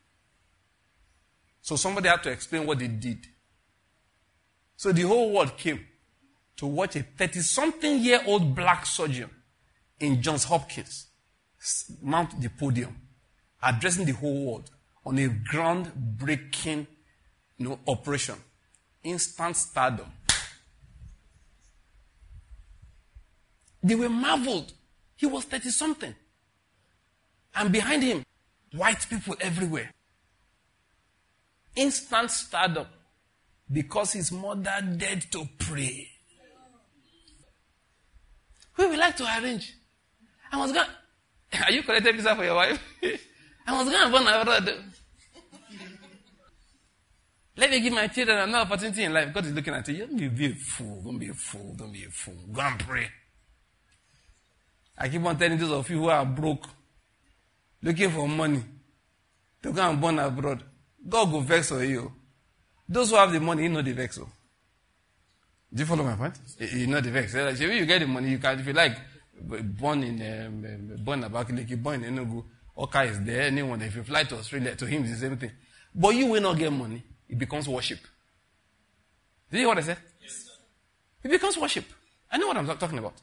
So somebody had to explain what they did. So the whole world came to watch a 30-something-year-old black surgeon in Johns Hopkins mount the podium, addressing the whole world on a groundbreaking operation. Instant stardom. They were marveled. He was 30-something. And behind him, white people everywhere. Instant stardom. Because his mother dared to pray. We would like to arrange. Are you collecting visa for your wife? I was going to born abroad. Let me give my children another opportunity in life. God is looking at you. Don't be a fool. Don't be a fool. Don't be a fool. Go and pray. I keep on telling those of you who are broke, looking for money, to go and born abroad. God will vex for you. Those who have the money, you know the vex. Do you follow my point? You know the vex. Like, if you get the money, you can, if you like, born about born in Enugu, Oka is there, anyone. If you fly to Australia, to him, it's the same thing. But you will not get money. It becomes worship. Did you hear what I said? Yes, sir. It becomes worship. I know what I'm talking about.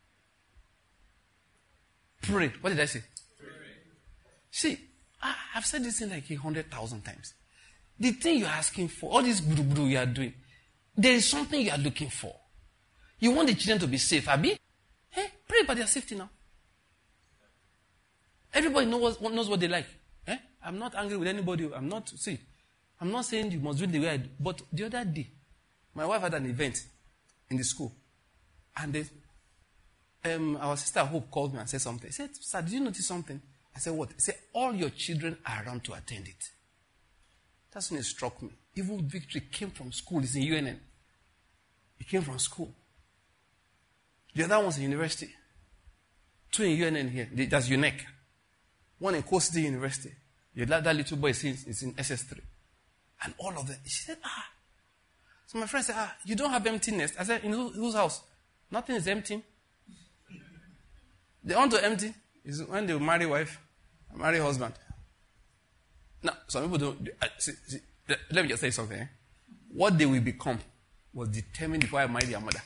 Pray. What did I say? Pray. See, I've said this thing like 100,000 times. The thing you're asking for, all this guru you are doing, there is something you are looking for. You want the children to be safe, Abi? Hey, pray about their safety now. Everybody knows what they like. I'm not angry with anybody. I'm not saying you must do the way I do. But the other day, my wife had an event in the school. And our sister Hope called me and said something. She said, sir, did you notice something? I said, what? He said, all your children are around to attend it. That's when it struck me. Even victory came from school. It's in UNN. It came from school. The other one's in university. 2 in UNN here. That's unique. 1 in Coast City University. That little boy is in SS3. And all of them. She said, So my friend said, you don't have empty nest. I said, in whose house? Nothing is empty. They want to empty is when they marry wife, marry husband. Now, some people don't. Let me just say something. What they will become was determined before I married their mother.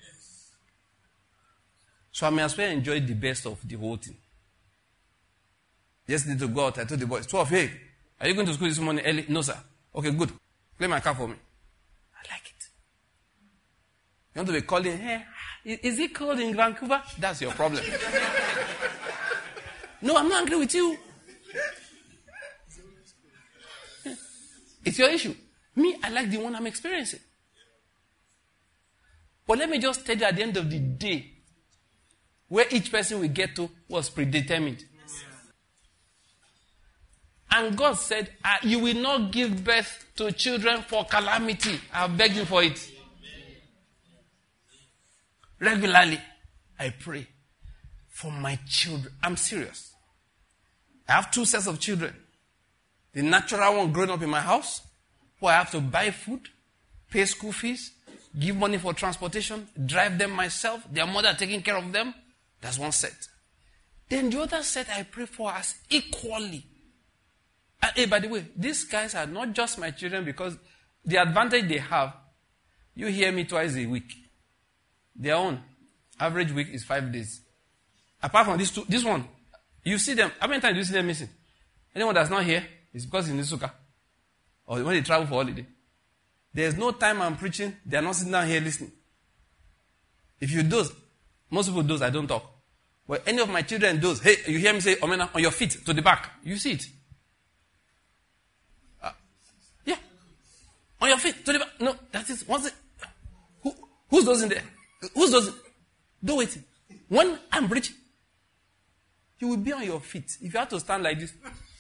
So I may as well enjoy the best of the whole thing. Yesterday to go out, I told the boys, 12, hey, are you going to school this morning early? No, sir. Okay, good. Play my car for me. I like it. You want to be calling, hey, is it cold in Vancouver? That's your problem. No, I'm not angry with you. It's your issue. Me, I like the one I'm experiencing. But let me just tell you at the end of the day, where each person will get to was predetermined. And God said, you will not give birth to children for calamity. I'm begging for it. Regularly, I pray for my children. I'm serious. I have 2 sets of children. The natural one growing up in my house, where I have to buy food, pay school fees, give money for transportation, drive them myself, their mother taking care of them. That's one set. Then the other set I pray for as equally. Hey, by the way, these guys are not just my children because the advantage they have, you hear me twice a week. Their own average week is 5 days. Apart from this one, you see them. How many times do you see them missing? Anyone that's not here, it's because in Isuka. Or when they travel for holiday. There's no time I'm preaching, they are not sitting down here listening. If you doze, most people doze, I don't talk. Well, any of my children doze, hey, you hear me say, Omena, on your feet, to the back. You see it. Yeah. On your feet, to the back. No, that is, what's it? Who's dozing there? Who's dozing? Do it. When I'm preaching, you will be on your feet. If you have to stand like this.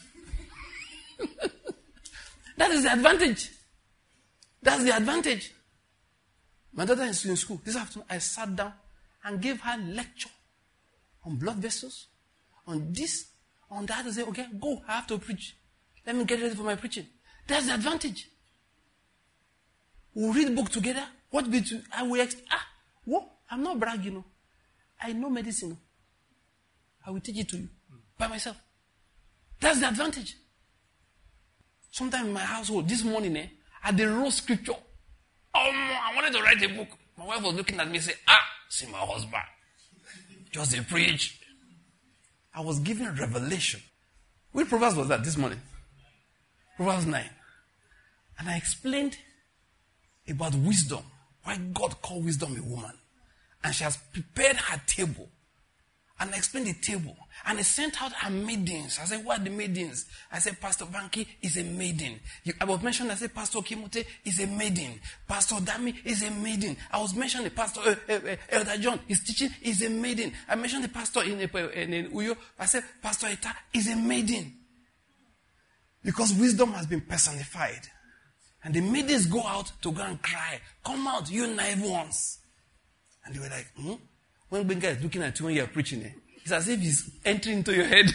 That is the advantage. That's the advantage. My daughter is in school. This afternoon, I sat down and gave her a lecture on blood vessels, on this, on that. I say, okay, go. I have to preach. Let me get ready for my preaching. That's the advantage. We'll read book together. What be to? I will. What? I'm not bragging. No. I know medicine. I will teach it to you by myself. That's the advantage. Sometime in my household, this morning, at the raw scripture, I wanted to write a book. My wife was looking at me and said, see my husband. Just a preach. I was given a revelation. Which Proverbs was that this morning? Proverbs 9. And I explained about wisdom. Why God called wisdom a woman. And she has prepared her table. And I explained the table. And I sent out her maidens. I said, what are the maidens? I said, Pastor Banky is a maiden. I was mentioning, I said, Pastor Kimote is a maiden. Pastor Dami is a maiden. I was mentioning the Pastor Elder John, his teaching is a maiden. I mentioned the pastor in Uyo. I said, Pastor Eta is a maiden. Because wisdom has been personified. And the maidens go out to go and cry. Come out, you naive ones. And they were like, When Benga is looking at you when you are preaching, it's as if he's entering into your head.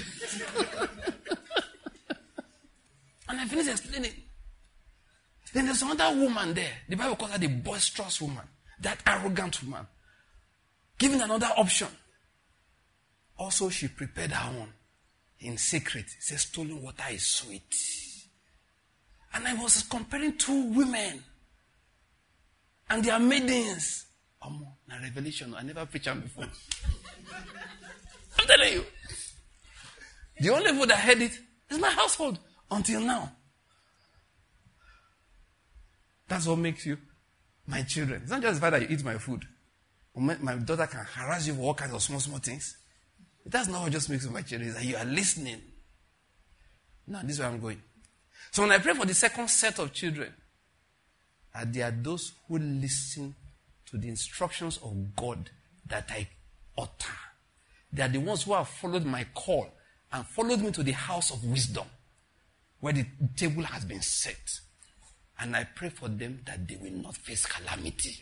And I finished explaining. Then there's another woman there. The Bible calls her the boisterous woman. That arrogant woman. Given another option. Also, she prepared her own. In secret. It says, stolen water is sweet. And I was comparing 2 women. And their maidens. Now revelation, I never preached on before. I'm telling you. The only people that heard it is my household until now. That's what makes you my children. It's not just the fact that you eat my food. My daughter can harass you for all kinds of small things. That's not what just makes you my children. It's that you are listening. Now, this is where I'm going. So when I pray for the second set of children, there are those who listen to the instructions of God that I utter. They are the ones who have followed my call and followed me to the house of wisdom, where the table has been set. And I pray for them that they will not face calamity.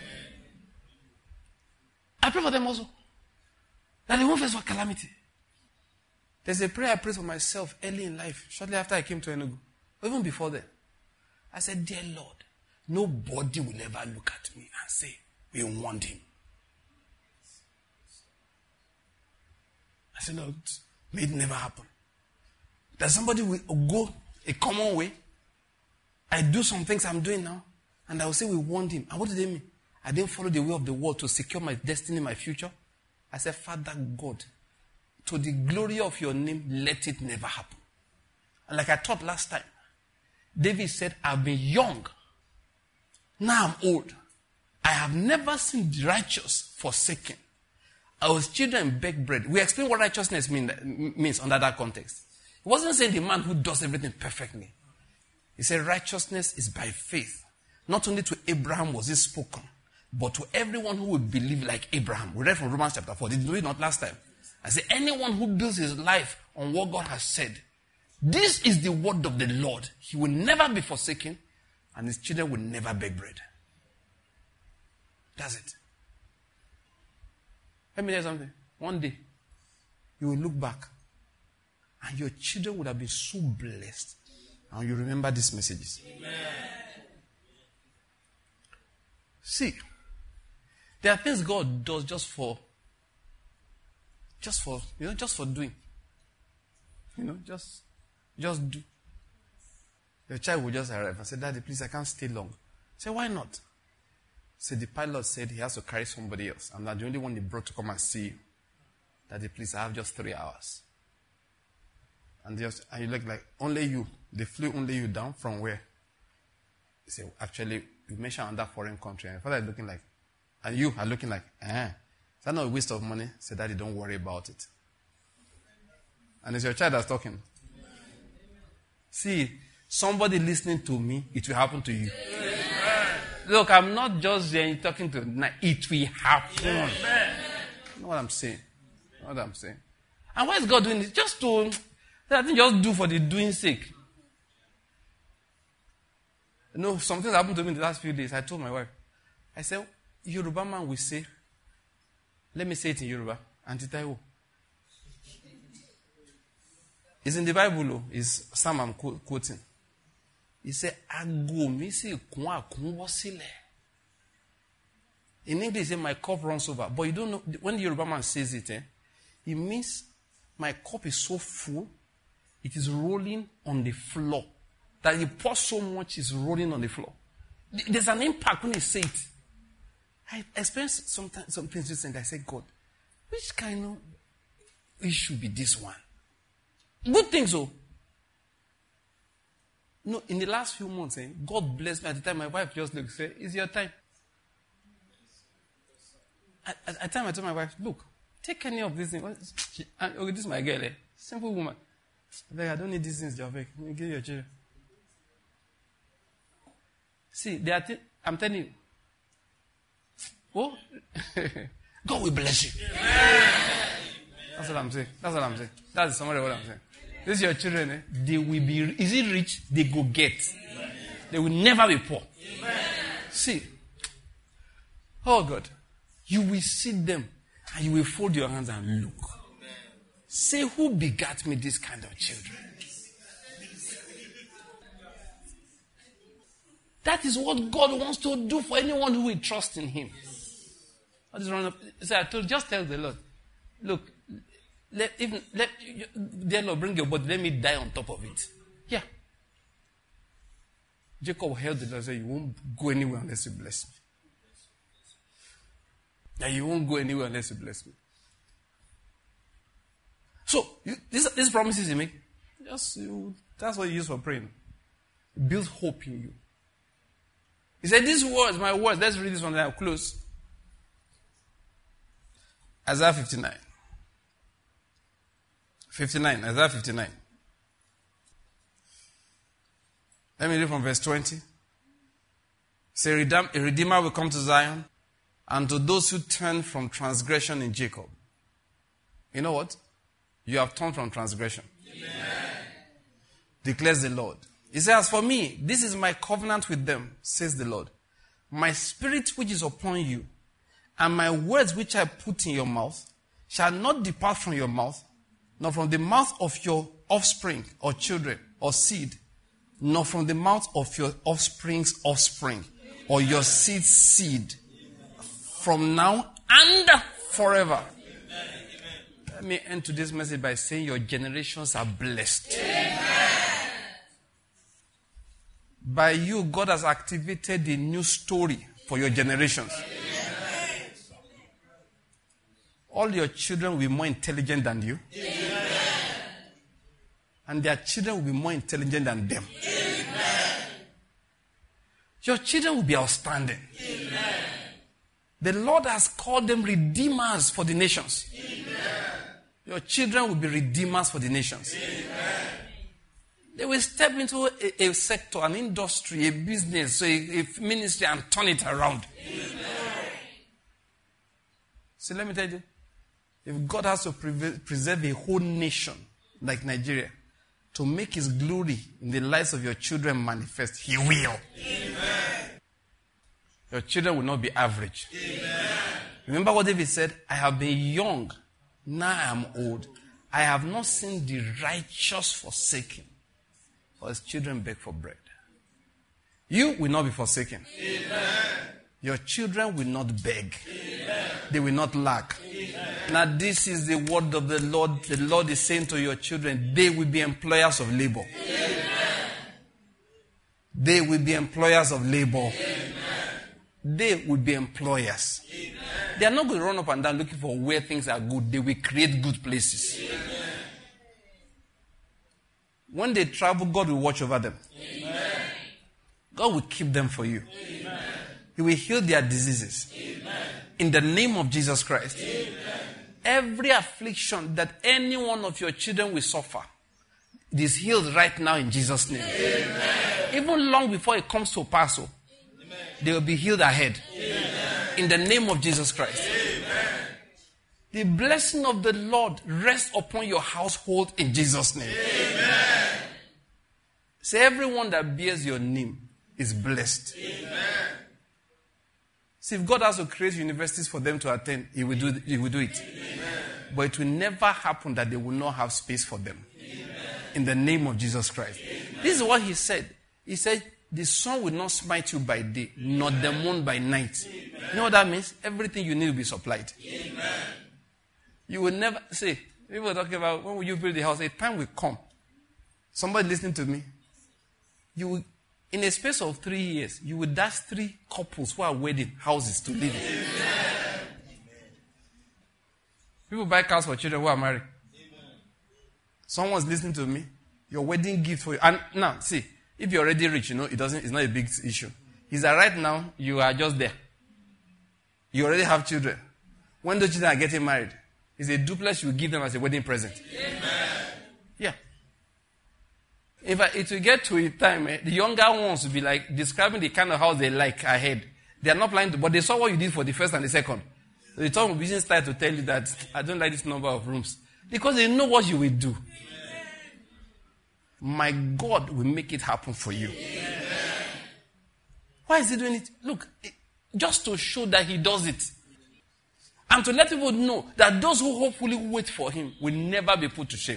I pray for them also. That they won't face for calamity. There's a prayer I prayed for myself early in life, shortly after I came to Enugu. Even before then. I said, dear Lord, nobody will ever look at me and say, we want him. I said, no, may it never happen. That somebody will go a common way. I do some things I'm doing now, and I will say we want him. And what do they mean? I didn't follow the way of the world to secure my destiny, my future. I said, Father God, to the glory of your name, let it never happen. And like I taught last time, David said, I've been young. Now I'm old. I have never seen the righteous forsaken. Our children beg bread. We explain what righteousness means under that context. He wasn't saying the man who does everything perfectly. He said righteousness is by faith. Not only to Abraham was it spoken, but to everyone who would believe like Abraham. We read from Romans chapter 4. Did we read not last time? I said anyone who builds his life on what God has said, this is the word of the Lord. He will never be forsaken, and his children will never beg bread. That's it. Let me tell you something. One day, you will look back, and your children would have been so blessed. And you remember these messages. Amen. See, there are things God does just for doing. Just do. Your child will just arrive and say, Daddy, please, I can't stay long. Say, why not? Say, the pilot said he has to carry somebody else. I'm not the only one he brought to come and see you. Daddy, please, I have just 3 hours. And you look like, only you. They flew only you down from where? He said, actually, you mentioned another foreign country. And father is looking like, and you are looking like, Is that not a waste of money? Say, Daddy, don't worry about it. And it's your child that's talking. See, somebody listening to me, it will happen to you. Look, I'm not just talking to you. It will happen. You know what I'm saying? And why is God doing this? Just do for the doing sake. Something happened to me in the last few days. I told my wife, I said, Yoruba man will say, let me say it in Yoruba, Auntie Taiwo. It's in the Bible, it's Psalm I'm quoting. He said, Ago mi si kun akun wo sile. In English, he said, my cup runs over. But you don't know, when the Yoruba man says it, it means my cup is so full, it is rolling on the floor. That you pour so much, it's rolling on the floor. There's an impact when you say it. I experienced some things recently. I said, God, which kind of issue be this one? Good things, though. No, in the last few months, God blessed me. At the time, my wife just looked and said, it's your time. At the time, I told my wife, look, take any of these things. Okay, this is my girl, simple woman. I don't need these things, Javek. Give your children. See, I'm telling you. Oh, God will bless you. That's what I'm saying. That's the summary of what I'm saying. This is your children. They will be, is it rich? They go get. They will never be poor. See. Oh God. You will see them and you will fold your hands and look. Say, who begat me this kind of children? That is what God wants to do for anyone who will trust in Him. Just tell the Lord, look, dear Lord, bring your body, let me die on top of it. Yeah. Jacob held the Lord and said, you won't go anywhere unless you bless me. Yeah, you won't go anywhere unless you bless me. So, these promises you make, that's what you use for praying. It builds hope in you. He said, these words, my words, let's read this one, then I'll close. Isaiah 59. Isaiah 59. Let me read from verse 20. Say, a redeemer will come to Zion, and to those who turn from transgression in Jacob. You know what? You have turned from transgression. Amen. declares the Lord. He says, as for me, this is my covenant with them, says the Lord. My spirit which is upon you, and my words which I put in your mouth, shall not depart from your mouth, nor from the mouth of your offspring, or children, or seed, nor from the mouth of your offspring's offspring, or your seed's seed, from now and forever. Let me end today's message by saying your generations are blessed. By you, God has activated a new story for your generations. All your children will be more intelligent than you. And their children will be more intelligent than them. Your children will be outstanding. The Lord has called them redeemers for the nations. Your children will be redeemers for the nations. They will step into a sector, an industry, a business, a ministry, and turn it around. So let me tell you, if God has to preserve a whole nation like Nigeria to make His glory in the lives of your children manifest, He will. Your children will not be average. Remember what David said? I have been young, now I am old. I have not seen the righteous forsaken, or his children beg for bread. You will not be forsaken. Your children will not beg. They will not lack. Now this is the word of the Lord. The Lord is saying to your children, they will be employers of labor. They will be employers of labor. They will be employers. They are not going to run up and down looking for where things are good. They will create good places. When they travel, God will watch over them. God will keep them for you. He will heal their diseases. In the name of Jesus Christ. Every affliction that any one of your children will suffer, it is healed right now in Jesus' name. Even long before it comes to pass, they will be healed ahead. In the name of Jesus Christ. The blessing of the Lord rests upon your household in Jesus' name. Say, everyone that bears your name is blessed. See, if God has to create universities for them to attend, He will do it. But it will never happen that they will not have space for them. In the name of Jesus Christ. This is what He said. He said, the sun will not smite you by day, nor the moon by night. You know what that means? Everything you need will be supplied. You will never, see, people are talking about, when will you build the house? A time will come. Somebody listening to me. You will, in a space of 3 years, you will dash 3 couples who are wedding houses to live in. People buy cars for children who are married. Someone's listening to me. Your wedding gift for you. And now, see, if you're already rich, it's not a big issue. Is that right now, you are just there. You already have children. When the children are getting married, it's a duplex you give them as a wedding present. Yeah. It will get to a time, the younger ones will be like describing the kind of house they like ahead. They are not planning to, but they saw what you did for the first and the second. So the time of business start to tell you that I don't like this number of rooms. Because they know what you will do. My God will make it happen for you. Why is He doing it? Look, just to show that He does it. And to let people know that those who hopefully wait for Him will never be put to shame.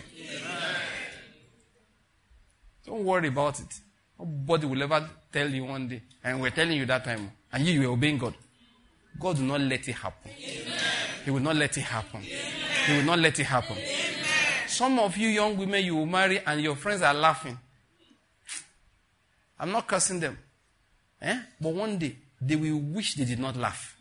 Don't worry about it. Nobody will ever tell you one day, and we're telling you that time, and you were obeying God. God will not let it happen. He will not let it happen. He will not let it happen. Some of you young women, you will marry and your friends are laughing. I'm not cursing them. But one day, they will wish they did not laugh.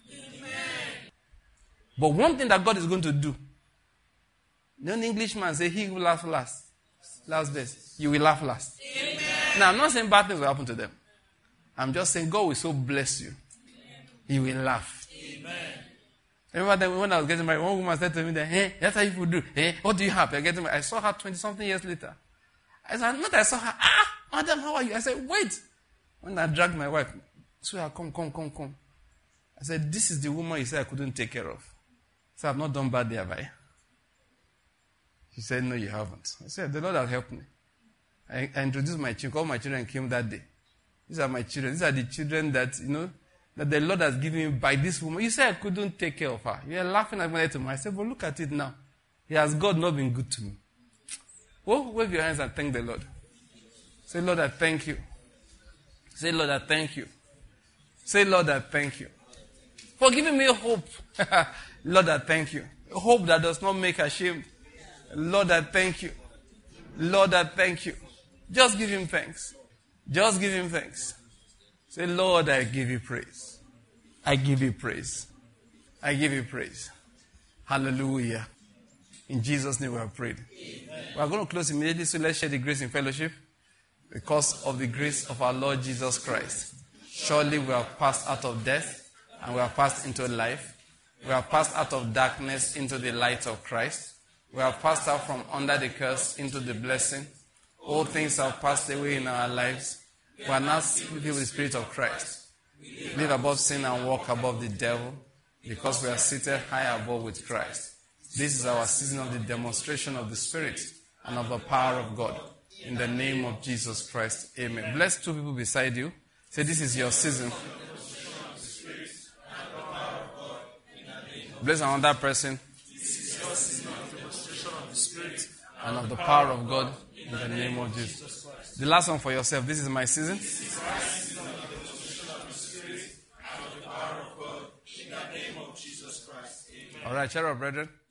But one thing that God is going to do, the Englishman say, he who laughs last best. You will laugh last. Amen. Now, I'm not saying bad things will happen to them. I'm just saying God will so bless you. You will laugh. Amen. Remember that when I was getting married, one woman said to me that, hey, that's how you do. Hey, what do you have? I saw her 20-something years later. I said, not I saw her. Madam, how are you? I said, wait. When I dragged my wife, so come. I said, this is the woman you said I couldn't take care of. So I've not done bad there, have I? She said, no, you haven't. I said, the Lord has helped me. I introduced my children, all my children came that day. These are my children. These are the children that, that the Lord has given me by this woman. You said I couldn't take care of her. You're laughing at me to me. I said, but look at it now. Has God not been good to me? Well, wave your hands and thank the Lord. Say, Lord, I thank you. Say, Lord, I thank you. Say, Lord, I thank you. For giving me hope. Lord, I thank you. Hope that does not make ashamed. Lord, I thank you. Lord, I thank you. Just give him thanks. Just give him thanks. Say, Lord, I give you praise. I give you praise. I give you praise. Hallelujah. In Jesus' name we have prayed. Amen. We are going to close immediately, so let's share the grace in fellowship. Because of the grace of our Lord Jesus Christ, surely we have passed out of death and we have passed into life. We have passed out of darkness into the light of Christ. We have passed out from under the curse into the blessing. All things have passed away in our lives. We are now filled with the Spirit of Christ. Live above sin and walk above the devil, because we are seated high above with Christ. This is our season of the demonstration of the Spirit and of the power of God. In the name of Jesus Christ, amen. Bless two people beside you. Say, this is your season. Bless another person. This is your season of demonstration of the Spirit and of the power of God. In the name of Jesus. The last one for yourself. This is my season. This is my season of the demonstration of the Spirit and of the power of God. In the name of Jesus Christ, amen. All right, share our brethren.